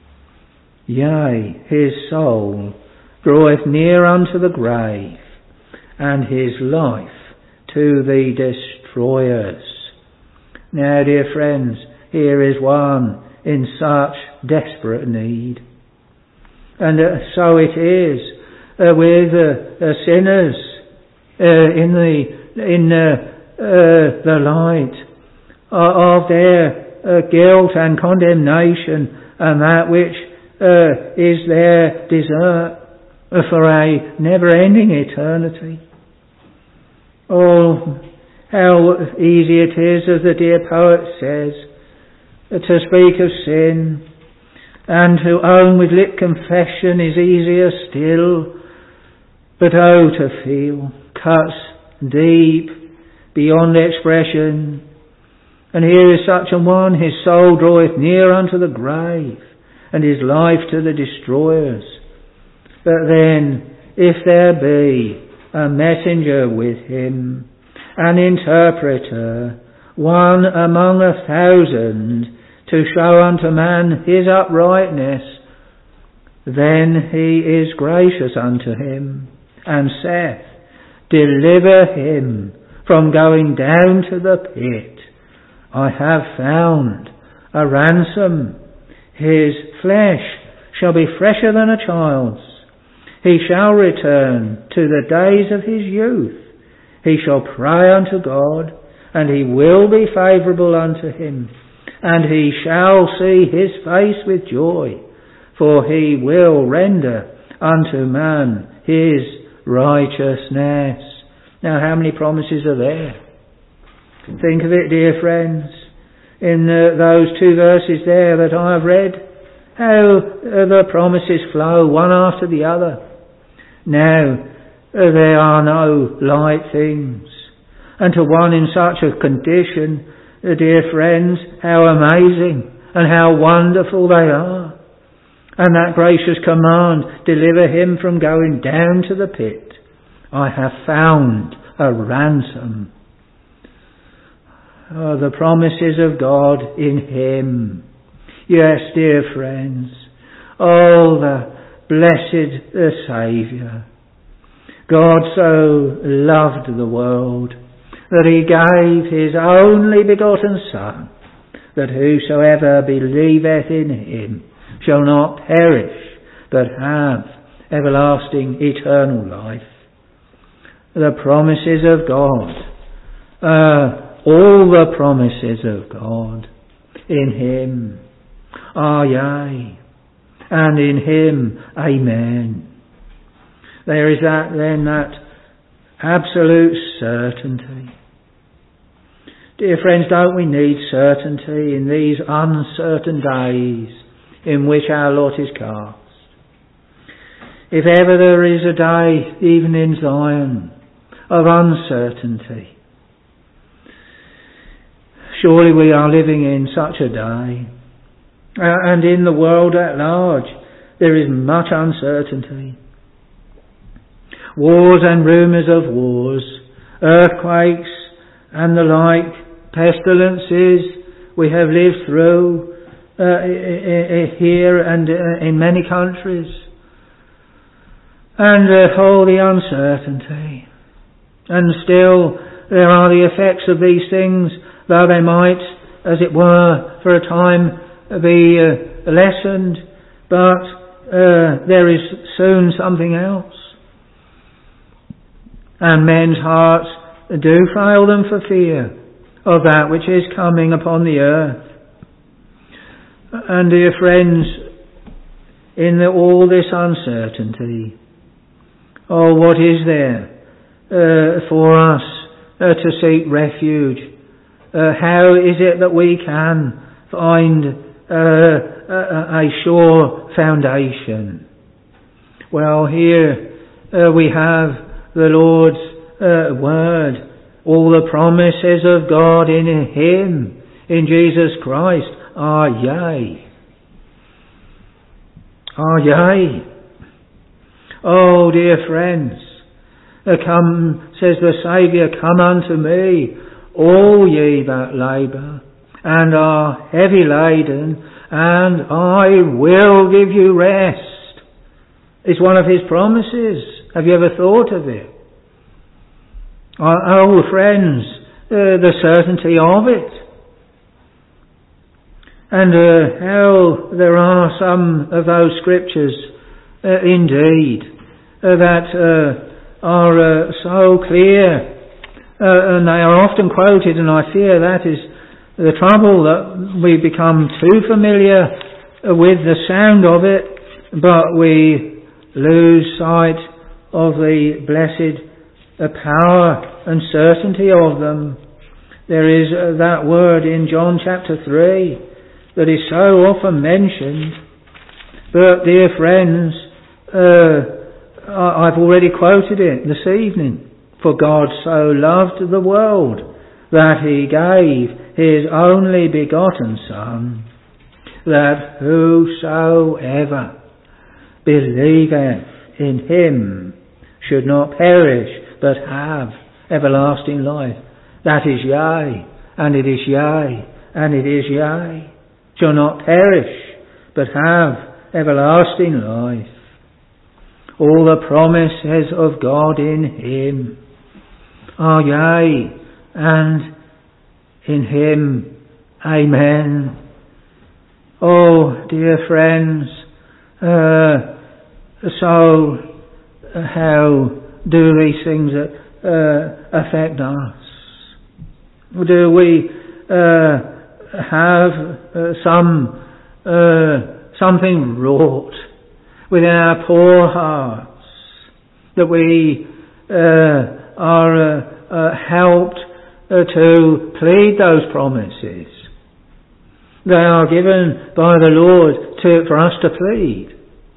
Yea, his soul draweth near unto the grave, and his life to the destroyers. Now, dear friends, here is one in such desperate need. And uh, so it is uh, with uh, uh, sinners uh, in the in uh, uh, the light uh, of their uh, guilt and condemnation, and that which uh, is their desert for a never-ending eternity. Oh, how easy it is, as the dear poet says, to speak of sin, and to own with lip confession is easier still. But oh, to feel cuts deep beyond expression. And here is such a one, his soul draweth near unto the grave, and his life to the destroyers. But then, if there be a messenger with him, an interpreter, one among a thousand, to show unto man his uprightness, then he is gracious unto him, and saith, deliver him from going down to the pit. I have found a ransom. His flesh shall be fresher than a child's. He shall return to the days of his youth. He shall pray unto God, and he will be favourable unto him. And he shall see his face with joy, for he will render unto man his righteousness. Now, how many promises are there? Think of it, dear friends, in uh, those two verses there that I have read, how uh, the promises flow one after the other. Now, uh, there are no light things. And to one in such a condition, uh, dear friends, how amazing and how wonderful they are. And that gracious command, deliver him from going down to the pit. I have found a ransom. Oh, the promises of God in him. Yes, dear friends. Oh, the blessed the Saviour. God so loved the world that he gave his only begotten Son, that whosoever believeth in him shall not perish, but have everlasting eternal life. The promises of God, uh, all the promises of God in him are yea, and in him amen. There is that then, that absolute certainty. Dear friends, don't we need certainty in these uncertain days in which our lot is cast? If ever there is a day, even in Zion, of uncertainty, surely we are living in such a day. Uh, and in the world at large, there is much uncertainty. Wars and rumours of wars, earthquakes and the like, pestilences we have lived through uh, here and uh, in many countries. And uh, all the uncertainty. And still there are the effects of these things, though they might, as it were, for a time be uh, lessened, but uh, there is soon something else. And men's hearts do fail them for fear of that which is coming upon the earth. And dear friends, in the, all this uncertainty, oh, what is there uh, for us uh, to seek refuge? Uh, how is it that we can find uh, a, a sure foundation? Well, here uh, we have the Lord's uh, word, all the promises of God in him, in Jesus Christ, are yea. Are yea. Oh, dear friends, uh, come, says the Saviour, come unto me, all ye that labour and are heavy laden, and I will give you rest. It's one of his promises. Have you ever thought of it? Oh, friends, uh, the certainty of it. And uh, how there are some of those scriptures, uh, indeed, uh, that uh, are uh, so clear, uh, and they are often quoted, and I fear that is the trouble, that we become too familiar with the sound of it, but we lose sight of the blessed uh, power and certainty of them. There is uh, that word in John chapter three that is so often mentioned. But dear friends, uh, I've already quoted it this evening. For God so loved the world that he gave his only begotten Son, that whosoever believeth in him should not perish, but have everlasting life. That is yea, and it is yea, and it is yea. Shall not perish, but have everlasting life. All the promises of God in him are yea, and in him amen. Oh, dear friends, uh, so uh, how do these things uh, affect us? Do we uh, have uh, some uh, something wrought within our poor hearts, that we uh, are uh, uh, helped uh, to plead those promises? They are given by the Lord to, for us to plead.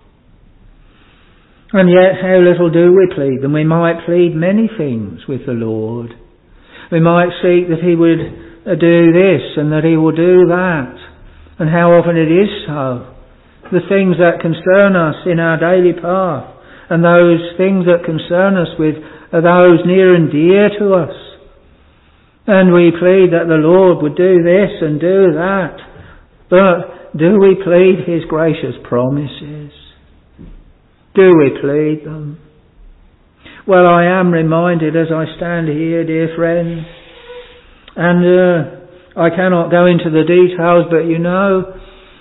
And yet how little do we plead them? We might plead many things with the Lord. We might seek that he would uh, do this and that he will do that. And how often it is so. The things that concern us in our daily path, and those things that concern us with are those near and dear to us. And we plead that the Lord would do this and do that. But do we plead his gracious promises? Do we plead them? Well, I am reminded as I stand here, dear friends, and uh, I cannot go into the details, but you know,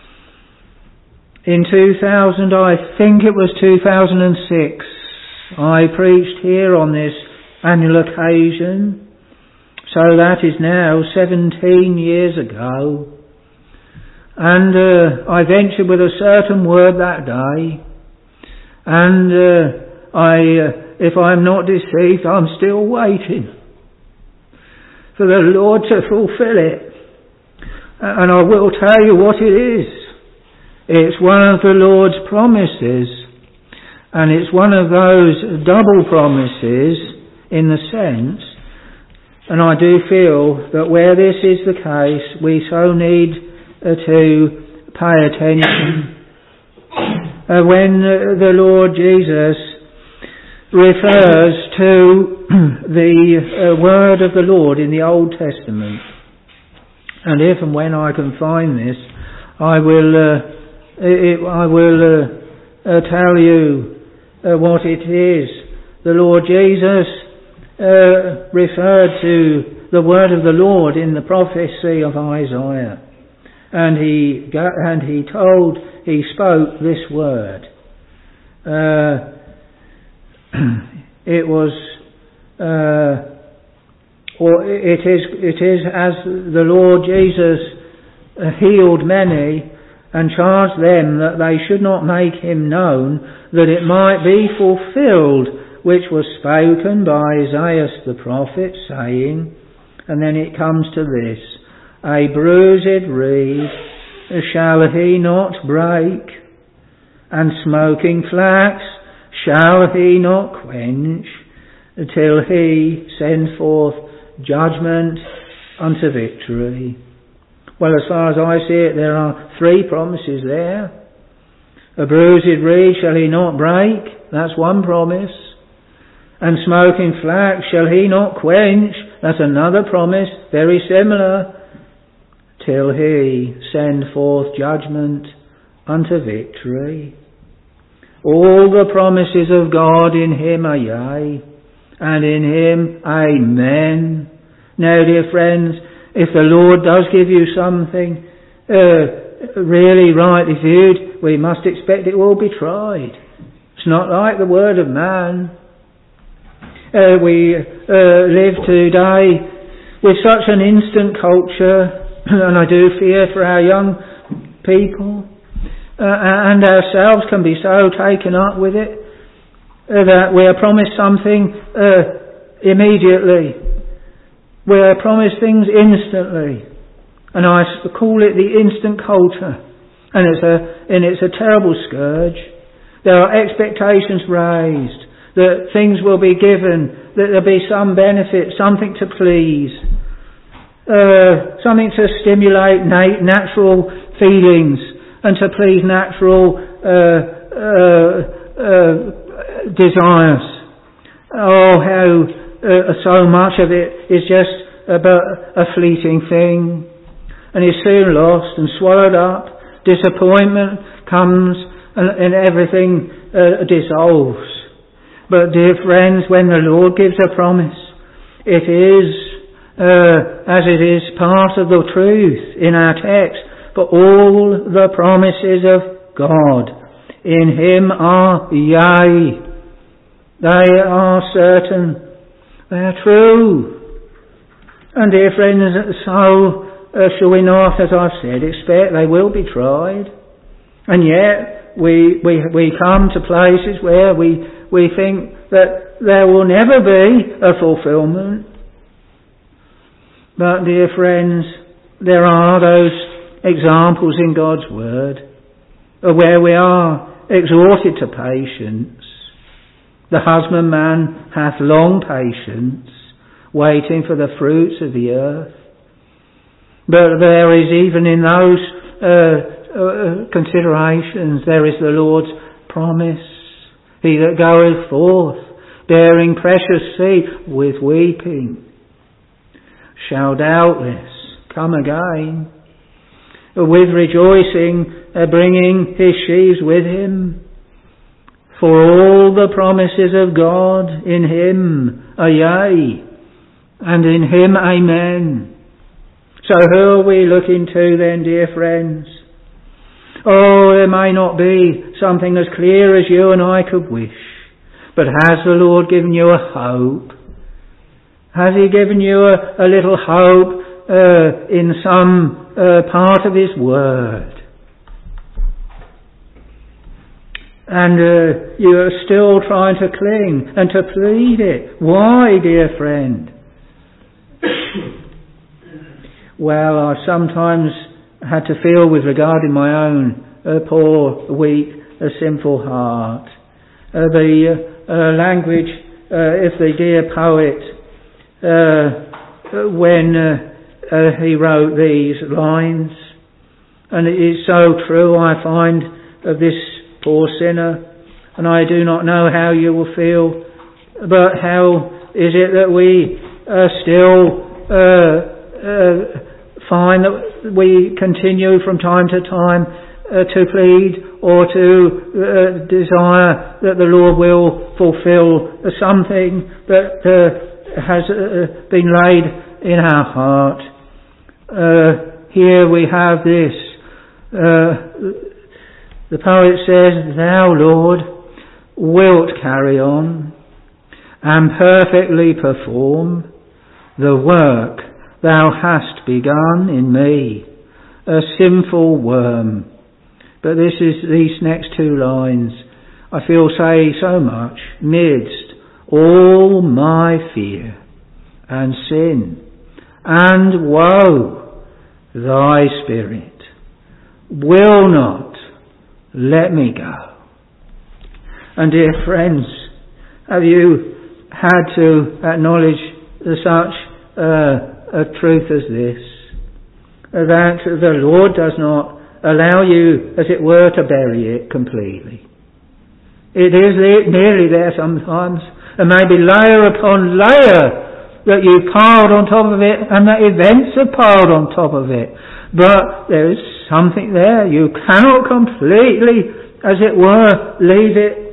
in two thousand, I think it was two thousand six, I preached here on this annual occasion. So that is now seventeen years ago. And uh, I ventured with a certain word that day. And uh, I, uh, if I'm not deceived, I'm still waiting for the Lord to fulfill it. And I will tell you what it is. It's one of the Lord's promises. And it's one of those double promises in the sense, and I do feel that where this is the case, we so need uh, to pay attention. Uh, when uh, the Lord Jesus refers to the uh, word of the Lord in the Old Testament, and if and when I can find this, I will uh, it, I will uh, uh, tell you uh, what it is. The Lord Jesus uh, referred to the word of the Lord in the prophecy of Isaiah, and he and he told he spoke this word. Uh, it was, uh, or it is it is as the Lord Jesus healed many and charged them that they should not make him known, that it might be fulfilled which was spoken by Isaiah the prophet, saying, and then it comes to this, a bruised reed shall he not break, and smoking flax shall he not quench, till he send forth judgment unto victory. Well, as far as I see it, there are three promises there. A bruised reed shall he not break, that's one promise. And smoking flax shall he not quench, that's another promise, very similar. Till he send forth judgment unto victory. All the promises of God in him are yea, and in him amen. Now, dear friends, if the Lord does give you something uh, really rightly viewed, we must expect it will be tried. It's not like the word of man. Uh, we uh, live today with such an instant culture, and I do fear for our young people, uh, and ourselves can be so taken up with it, uh, that we are promised something uh, immediately. We are promised things instantly. And I call it the instant culture. And it's a, and it's a terrible scourge. There are expectations raised that things will be given, that there'll be some benefit, something to please, uh, something to stimulate nat- natural feelings and to please natural uh, uh, uh, desires. Oh, how uh, so much of it is just about a fleeting thing, and is soon lost and swallowed up. Disappointment comes, and, and everything uh, dissolves. But dear friends, when the Lord gives a promise, it is uh, as it is part of the truth in our text. For all the promises of God in Him are yea. They are certain. They are true. And dear friends, so uh, shall we not, as I've said, expect they will be tried. And yet we we we come to places where we we think that there will never be a fulfilment. But dear friends, there are those examples in God's Word where we are exhorted to patience. The husbandman hath long patience, waiting for the fruits of the earth. But there is, even in those uh, uh, considerations, there is the Lord's promise. He that goeth forth, bearing precious seed with weeping, shall doubtless come again, with rejoicing, uh, bringing his sheaves with him. For all the promises of God in Him are yea, and in Him amen. So who are we looking to then, dear friends? Oh, there may not be something as clear as you and I could wish, but has the Lord given you a hope? Has He given you a, a little hope uh, in some uh, part of His Word? And uh, you are still trying to cling and to plead it. Why, dear friend? Well, I've sometimes had to feel with regarding my own uh, poor, weak, uh, sinful heart. Uh, the uh, uh, language uh, of the dear poet, uh, when uh, uh, he wrote these lines, and it is so true, I find, of this poor sinner, and I do not know how you will feel, but how is it that we uh, still uh, uh, find that we continue from time to time uh, to plead or to uh, desire that the Lord will fulfill something that uh, has uh, been laid in our heart? Uh, here we have this. Uh, The poet says, Thou, Lord, wilt carry on and perfectly perform the work Thou hast begun in me, a sinful worm. But this is these next two lines, I feel say so much, midst all my fear and sin and woe, Thy Spirit will not let me go. And dear friends, have you had to acknowledge such uh, a truth as this? That the Lord does not allow you, as it were, to bury it completely. It is nearly there sometimes, and maybe layer upon layer that you've piled on top of it, and that events are piled on top of it. But there is something there. You cannot completely, as it were, leave it.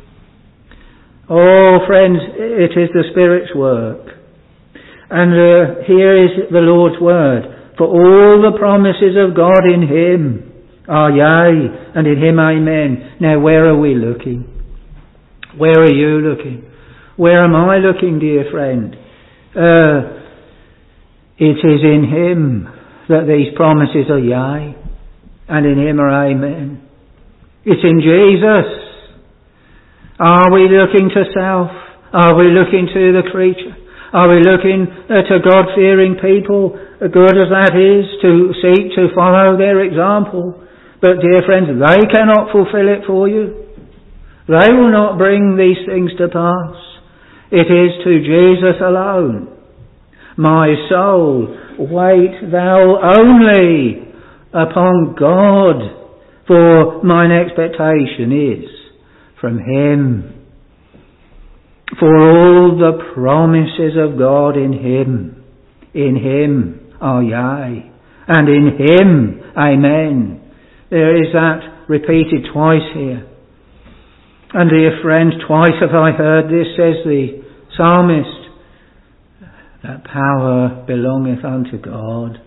Oh, friends, it is the Spirit's work. And uh, here is the Lord's word. For all the promises of God in him are yea, and in him amen. Now where are we looking? Where are you looking? Where am I looking, dear friend? Uh, it is in him that these promises are yea, and in him are amen. It's in Jesus. Are we looking to self? Are we looking to the creature? Are we looking uh, to God-fearing people, uh, good as that is, to seek to follow their example? But dear friends, they cannot fulfill it for you. They will not bring these things to pass. It is to Jesus alone. My soul, wait thou only upon God, for mine expectation is from him. For all the promises of God in him, in him are yea, and in him amen. There is that repeated twice here. And dear friends, twice have I heard this, says the psalmist, that power belongeth unto God.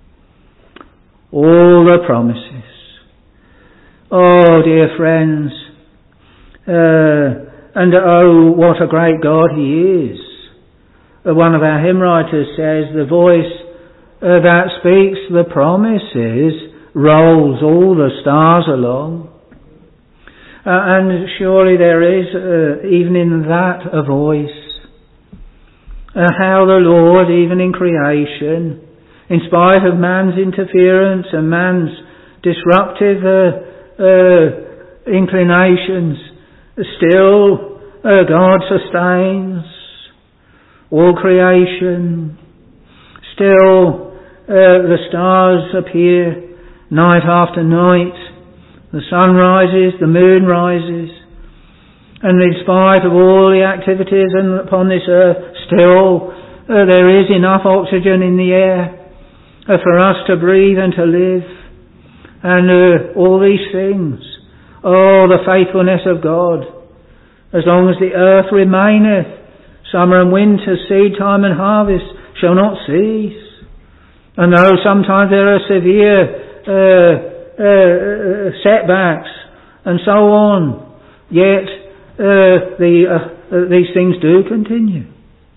All the promises. Oh, dear friends, uh, and oh, what a great God he is. Uh, one of our hymn writers says, the voice uh, that speaks the promises rolls all the stars along. Uh, and surely there is, uh, even in that, a voice. Uh, how the Lord, even in creation, in spite of man's interference and man's disruptive uh, uh, inclinations, still uh, God sustains all creation. Still uh, the stars appear night after night. The sun rises, the moon rises. And in spite of all the activities upon this earth, still uh, there is enough oxygen in the air uh, for us to breathe and to live. And uh, all these things. Oh, the faithfulness of God. As long as the earth remaineth, summer and winter, seed time and harvest shall not cease. And though sometimes there are severe uh, uh, setbacks and so on, yet uh, the, uh, uh, these things do continue.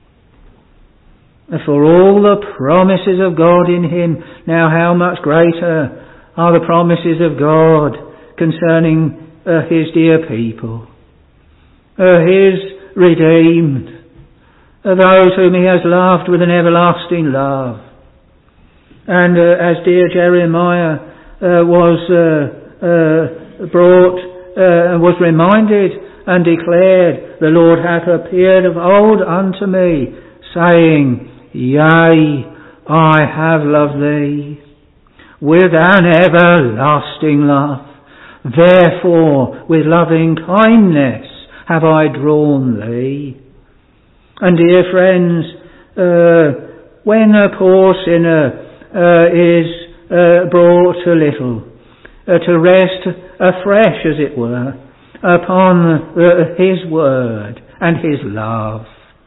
For all the promises of God in him, now how much greater are the promises of God concerning uh, his dear people, uh, his redeemed, uh, those whom he has loved with an everlasting love. And uh, as dear Jeremiah uh, was uh, uh, brought and uh, was reminded and declared, the Lord hath appeared of old unto me, saying, Yea, I have loved thee with an everlasting love. Therefore, with loving kindness have I drawn thee. And dear friends, uh, when a poor sinner uh, is uh, brought to little, uh, to rest afresh, as it were, upon uh, his word and his love,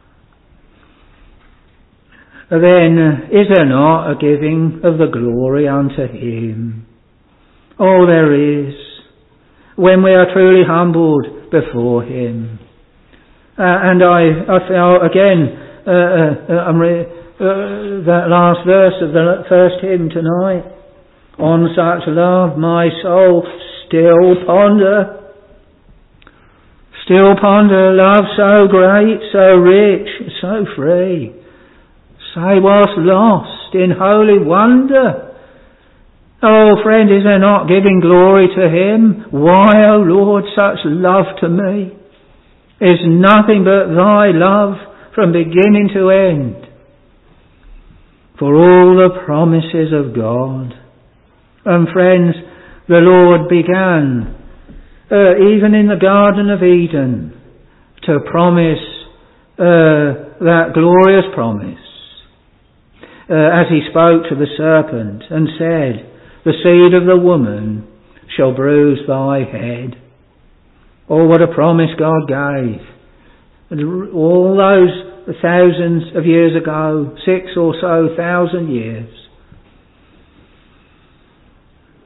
then is there not a giving of the glory unto him? Oh, there is, when we are truly humbled before him. Uh, and I, I felt again, uh, uh, I'm re- uh, that last verse of the first hymn tonight, on such love my soul still ponder, still ponder love so great, so rich, so free. Say what's lost in holy wonder. Oh friend, is there not giving glory to him? Why, O Lord, such love to me is nothing but thy love from beginning to end. For all the promises of God. And friends, the Lord began, uh, even in the Garden of Eden, to promise uh, that glorious promise. Uh, as he spoke to the serpent and said, the seed of the woman shall bruise thy head. Oh, what a promise God gave. And all those thousands of years ago, six or so thousand years.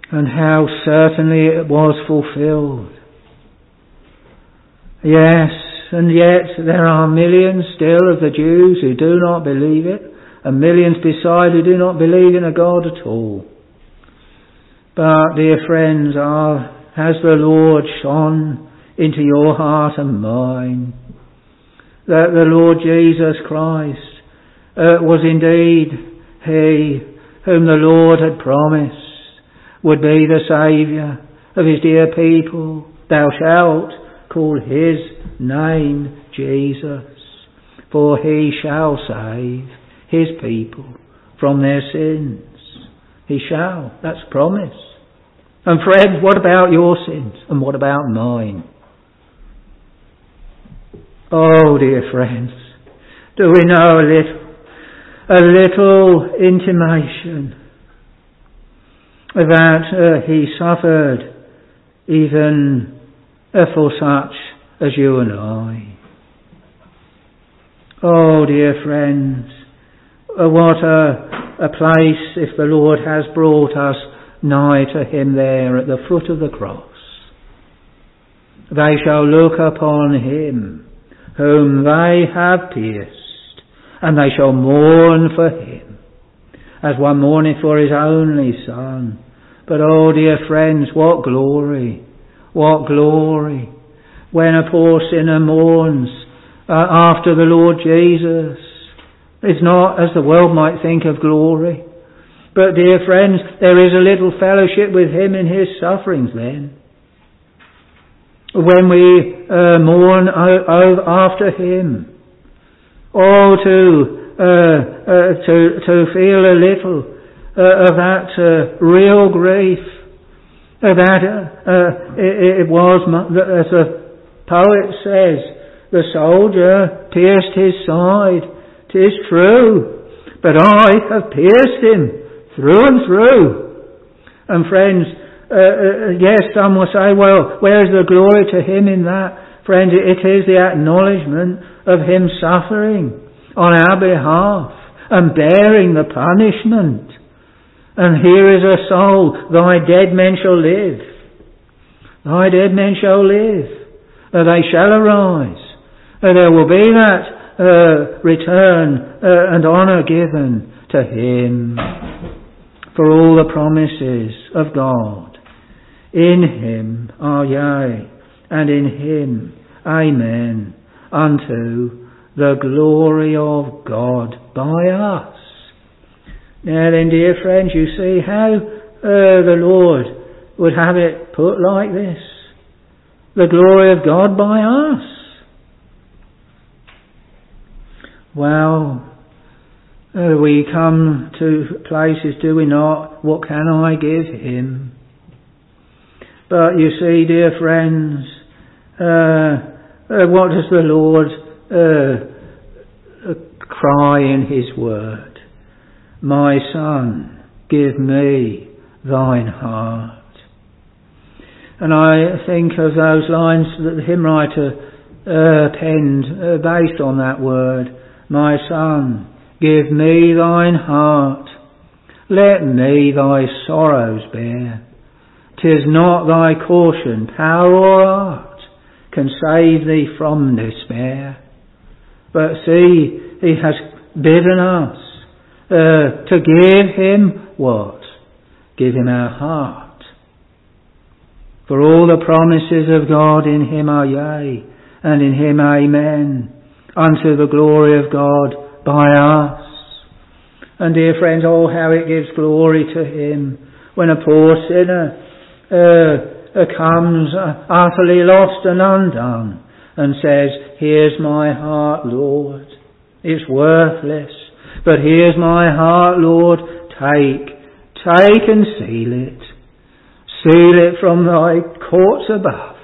And how certainly it was fulfilled. Yes, and yet there are millions still of the Jews who do not believe it, and millions beside who do not believe in a God at all. But, dear friends, are, has the Lord shone into your heart and mine that the Lord Jesus Christ uh, was indeed He whom the Lord had promised would be the Saviour of His dear people. Thou shalt call His name Jesus, for He shall save His people from their sins. He shall. That's promise. And friends, what about your sins? And what about mine? Oh, dear friends, do we know a little, a little intimation that uh, He suffered even uh, for such as you and I? Oh, dear friends, uh, what a, a place if the Lord has brought us nigh to Him there at the foot of the cross. They shall look upon Him whom they have pierced, and they shall mourn for Him, as one mourneth for his only Son. But oh, dear friends, what glory, what glory, when a poor sinner mourns uh, after the Lord Jesus. It's not, as the world might think, of glory. But, dear friends, there is a little fellowship with Him in His sufferings then. When we uh, mourn o- o- after Him. Oh, to, uh, uh, to, to feel a little uh, of that uh, real grief. Uh, that uh, uh, it, it was, as the poet says, the soldier pierced his side. 'Tis true, but I have pierced Him through and through. And friends, uh, uh, yes, some will say, well, where is the glory to Him in that? Friends, it is the acknowledgement of Him suffering on our behalf and bearing the punishment. And here is a soul, thy dead men shall live. Thy dead men shall live. Uh, they shall arise. Uh, there will be that uh, return uh, and honour given to Him. For all the promises of God in Him are yea, and in Him amen, unto the glory of God by us. Now then, dear friends, you see how uh, the Lord would have it put like this. The glory of God by us. Well, uh, we come to places, do we not? What can I give Him? But you see, dear friends, uh, uh, what does the Lord uh, uh, cry in His word? My Son, give me thine heart. And I think of those lines that the hymn writer uh, penned uh, based on that word. My Son, give me thine heart. Let me thy sorrows bear. 'Tis not thy caution, power or art can save thee from despair. But see, He has bidden us uh, to give Him what? Give Him our heart. For all the promises of God in Him are yea, and in Him amen, unto the glory of God by us. And dear friends, oh how it gives glory to Him when a poor sinner uh, uh, comes uh, utterly lost and undone and says, here's my heart, Lord. It's worthless, but here's my heart, Lord. Take, take and seal it. Seal it from thy courts above,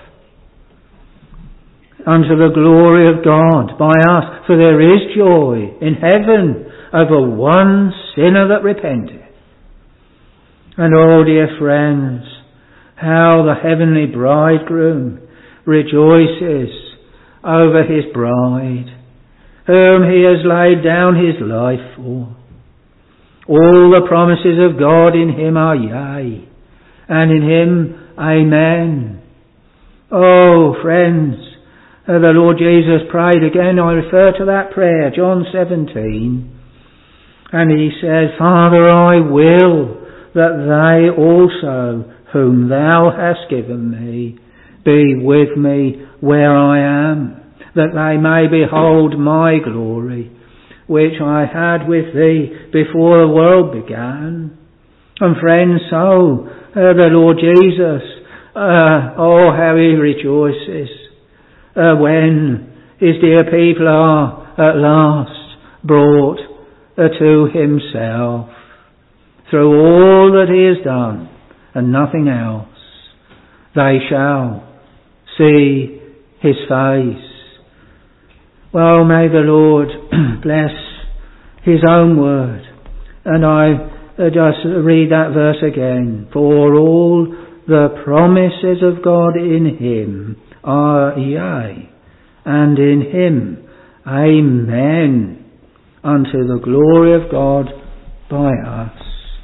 unto the glory of God by us. For there is joy in heaven over one sinner that repenteth. And oh, dear friends, how the heavenly bridegroom rejoices over his bride, whom he has laid down his life for. All the promises of God in Him are yea, and in him, amen. Oh, friends, uh, the Lord Jesus prayed again. I refer to that prayer, John seventeen. And he said, Father, I will that they also, whom thou hast given me, be with me where I am, that they may behold my glory, which I had with thee before the world began. And friends, so uh, the Lord Jesus, uh, oh, how he rejoices uh, when his dear people are at last brought uh, to himself through all that he has done and nothing else. They shall see his face. Well, may the Lord bless his own word. And I uh, just read that verse again. For all the promises of God in him are yea, and in him amen, unto the glory of God by us.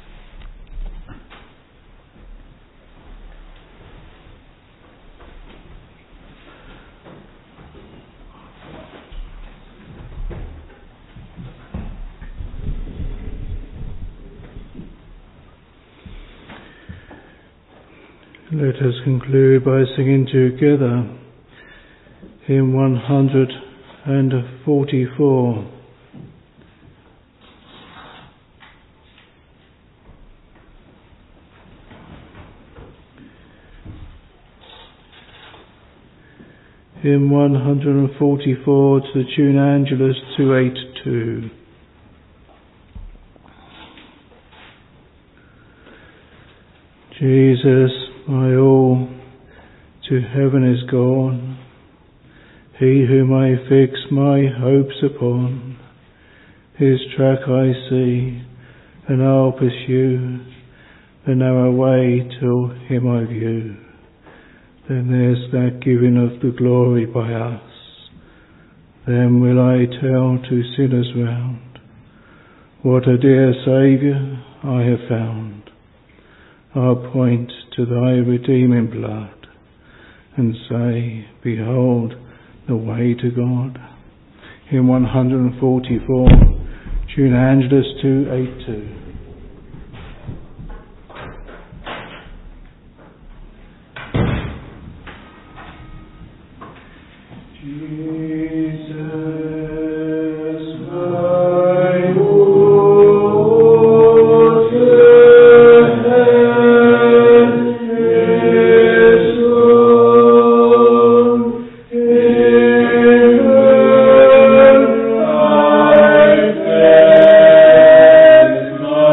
Let us conclude by singing together hymn one hundred forty-four. Hymn one hundred forty-four to the tune Angelus two eighty-two. Jesus, my all, to heaven is gone, he whom I fix my hopes upon. His track I see, and I'll pursue the narrow way till him I view. Then there's that giving of the glory by us. Then will I tell to sinners round, what a dear Saviour I have found. I'll point to thy redeeming blood, and say, behold the way to God. Hymn one hundred forty-four, tune Angelus two eighty-two. Lord.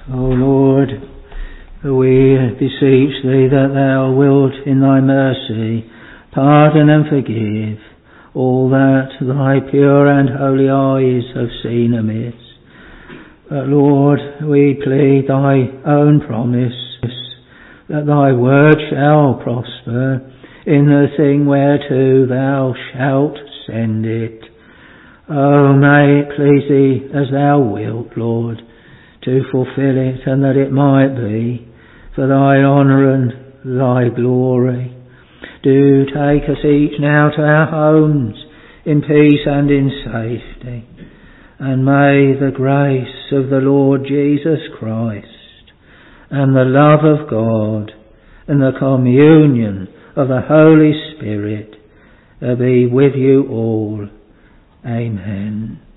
O Lord, we beseech thee that thou wilt in thy mercy pardon and forgive all that thy pure and holy eyes have seen amiss. But Lord, we plead thy own promise that thy word shall prosper in the thing whereto thou shalt send it. Oh, may it please thee as thou wilt, Lord, to fulfill it, and that it might be for thy honour and thy glory. Do take us each now to our homes in peace and in safety, and may the grace of the Lord Jesus Christ and the love of God and the communion of the Holy Spirit be with you all. Amen.